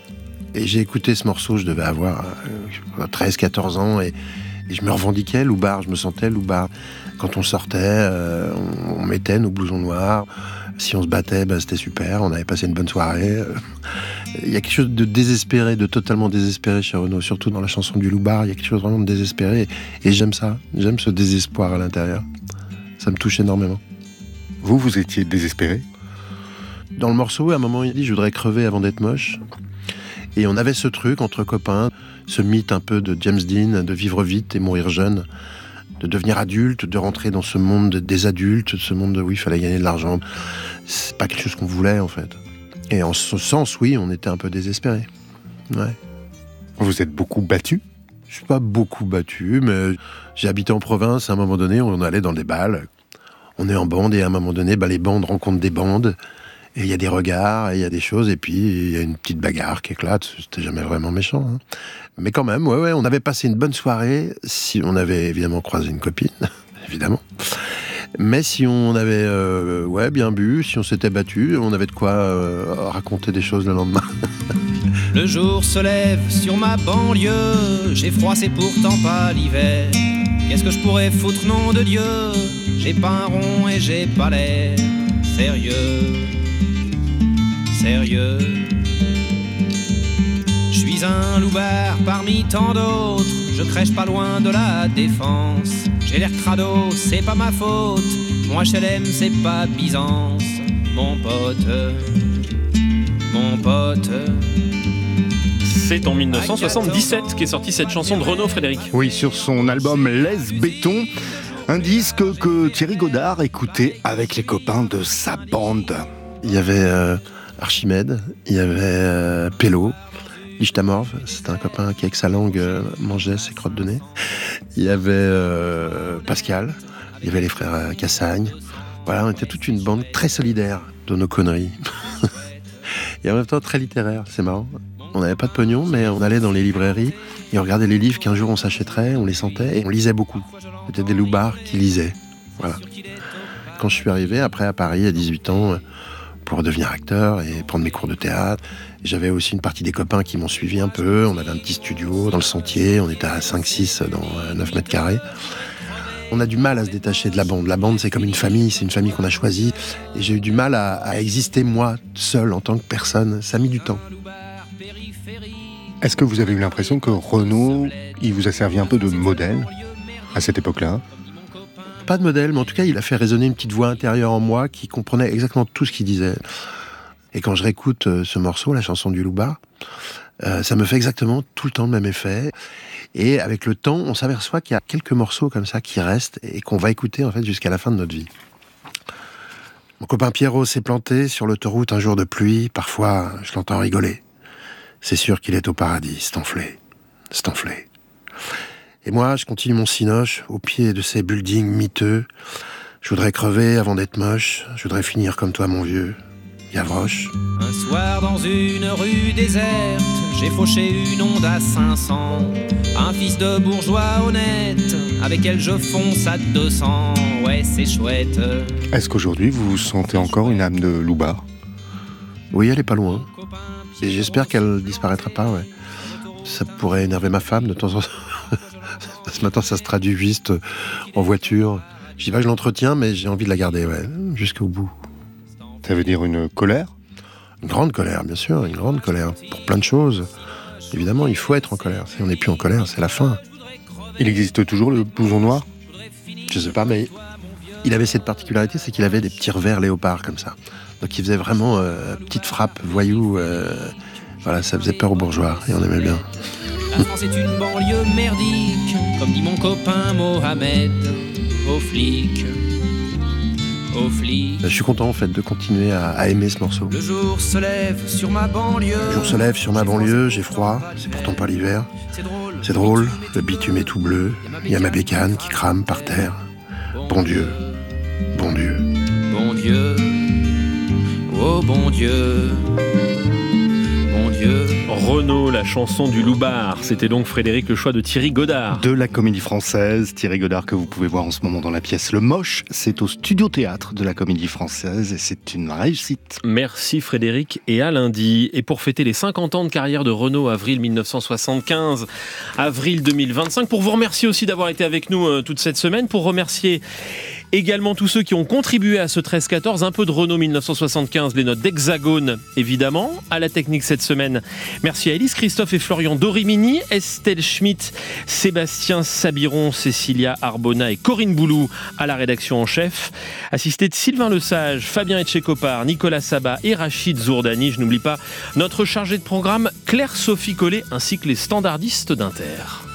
Et j'ai écouté ce morceau, je devais avoir euh, treize quatorze ans, et, et je me revendiquais Loubard, je me sentais Loubard. Quand on sortait, euh, on, on mettait nos blousons noirs, Si on se battait, bah, c'était super, on avait passé une bonne soirée. Il y a quelque chose de désespéré, de totalement désespéré chez Renaud, surtout dans la chanson du Loupard, il y a quelque chose vraiment de désespéré. Et j'aime ça, j'aime ce désespoir à l'intérieur. Ça me touche énormément. Vous, vous étiez désespéré ? Dans le morceau, à un moment, il dit « Je voudrais crever avant d'être moche ». Et on avait ce truc entre copains, ce mythe un peu de James Dean, de vivre vite et mourir jeune, de devenir adulte, de rentrer dans ce monde des adultes, ce monde où il fallait gagner de l'argent. C'est pas quelque chose qu'on voulait, en fait. Et en ce sens, oui, on était un peu désespérés. Ouais. Vous êtes beaucoup battu ? Je suis pas beaucoup battu, mais j'ai habité en province. À un moment donné, on allait dans des balles. On est en bande et à un moment donné, bah, les bandes rencontrent des bandes. Et il y a des regards, et il y a des choses, et puis il y a une petite bagarre qui éclate. C'était jamais vraiment méchant. Hein. Mais quand même, ouais, ouais, on avait passé une bonne soirée. Si on avait évidemment croisé une copine, évidemment. Mais si on avait euh, ouais, bien bu, si on s'était battu, on avait de quoi euh, raconter des choses le lendemain. Le jour se lève sur ma banlieue, j'ai froid, c'est pourtant pas l'hiver. Qu'est-ce que je pourrais foutre, nom de Dieu? J'ai pas un rond et j'ai pas l'air sérieux, sérieux. Je suis un loupard parmi tant d'autres, je crèche pas loin de la défense. J'ai l'air crado, c'est pas ma faute, mon H L M c'est pas Byzance. Mon pote, mon pote. C'est en dix-neuf cent soixante-dix-sept qu'est sortie cette chanson de Renaud, Frédéric. Oui, sur son album Laisse Béton, un disque que Thierry Godard écoutait avec les copains de sa bande. Il y avait euh, Archimède, il y avait euh, Pello, Lichtamorve, c'était un copain qui avec sa langue euh, mangeait ses crottes de nez. Il y avait euh, Pascal, il y avait les frères euh, Cassagne. Voilà, on était toute une bande très solidaire de nos conneries. Et en même temps très littéraire, c'est marrant. On n'avait pas de pognon, mais on allait dans les librairies et on regardait les livres qu'un jour on s'achèterait, on les sentait et on lisait beaucoup. C'était des loupards qui lisaient. Voilà. Quand je suis arrivé, après à Paris, à dix-huit ans, pour devenir acteur et prendre mes cours de théâtre, j'avais aussi une partie des copains qui m'ont suivi un peu. On avait un petit studio dans le Sentier, on était à cinq six dans neuf mètres carrés. On a du mal à se détacher de la bande. La bande, c'est comme une famille, c'est une famille qu'on a choisie. Et j'ai eu du mal à, à exister, moi, seul, en tant que personne. Ça a mis du temps. Est-ce que vous avez eu l'impression que Renaud, il vous a servi un peu de modèle à cette époque-là ? Pas de modèle, mais en tout cas, il a fait résonner une petite voix intérieure en moi qui comprenait exactement tout ce qu'il disait. Et quand je réécoute ce morceau, la chanson du Loupard, euh, ça me fait exactement tout le temps le même effet. Et avec le temps, on s'aperçoit qu'il y a quelques morceaux comme ça qui restent et qu'on va écouter en fait jusqu'à la fin de notre vie. Mon copain Pierrot s'est planté sur l'autoroute un jour de pluie. Parfois, je l'entends rigoler. C'est sûr qu'il est au paradis, c'est enflé, c'est enflé. Et moi, je continue mon cinoche au pied de ces buildings miteux. Je voudrais crever avant d'être moche. Je voudrais finir comme toi, mon vieux. Gavroche. Un soir dans une rue déserte, j'ai fauché une Honda cinq cents. Un fils de bourgeois honnête, avec elle je fonce à deux cents. Ouais, c'est chouette. Est-ce qu'aujourd'hui, vous vous sentez encore une âme de loupard ? Oui, elle est pas loin. Et j'espère qu'elle disparaîtra pas, ouais. Ça pourrait énerver ma femme de temps en temps. Ce matin, ça se traduit juste en voiture. Je dis pas que je l'entretiens, mais j'ai envie de la garder, ouais, jusqu'au bout. Ça veut dire une colère ? Une grande colère, bien sûr, une grande colère. Pour plein de choses. Évidemment, il faut être en colère. Si on n'est plus en colère, c'est la fin. Il existe toujours le blouson noir ? Je sais pas, mais il avait cette particularité, c'est qu'il avait des petits revers léopards comme ça. Donc il faisait vraiment euh, petite frappe, voyou. Euh, voilà, ça faisait peur aux bourgeois et on aimait bien. La France est une banlieue merdique, comme dit mon copain Mohamed, aux flics, aux flics. Je suis content en fait de continuer à, à aimer ce morceau. Le jour se lève sur ma banlieue. Le jour se lève sur ma banlieue, j'ai froid, c'est pourtant pas l'hiver. C'est drôle, le bitume est tout bleu, il y a ma bécane qui crame par terre. Bon Dieu, bon Dieu. Bon Dieu, oh bon Dieu. Mon Dieu. Renaud, la chanson du Loupard. C'était donc, Frédéric, le choix de Thierry Godard. De la Comédie Française, Thierry Godard que vous pouvez voir en ce moment dans la pièce Le Moche. C'est au Studio Théâtre de la Comédie Française et c'est une réussite. Merci Frédéric et à lundi. Et pour fêter les cinquante ans de carrière de Renaud, avril dix-neuf cent soixante-quinze, avril deux mille vingt-cinq, pour vous remercier aussi d'avoir été avec nous euh, toute cette semaine, pour remercier Également tous ceux qui ont contribué à ce treize quatorze, un peu de Renault mille neuf cent soixante-quinze, les notes d'Hexagone évidemment. À la technique cette semaine, merci à Élise, Christophe et Florian Dorimini, Estelle Schmitt, Sébastien Sabiron, Cécilia Arbona et Corinne Boulou à la rédaction en chef. Assisté de Sylvain Lesage, Fabien Etchekopar, Nicolas Sabat et Rachid Zourdani. Je n'oublie pas notre chargée de programme Claire-Sophie Collet ainsi que les standardistes d'Inter.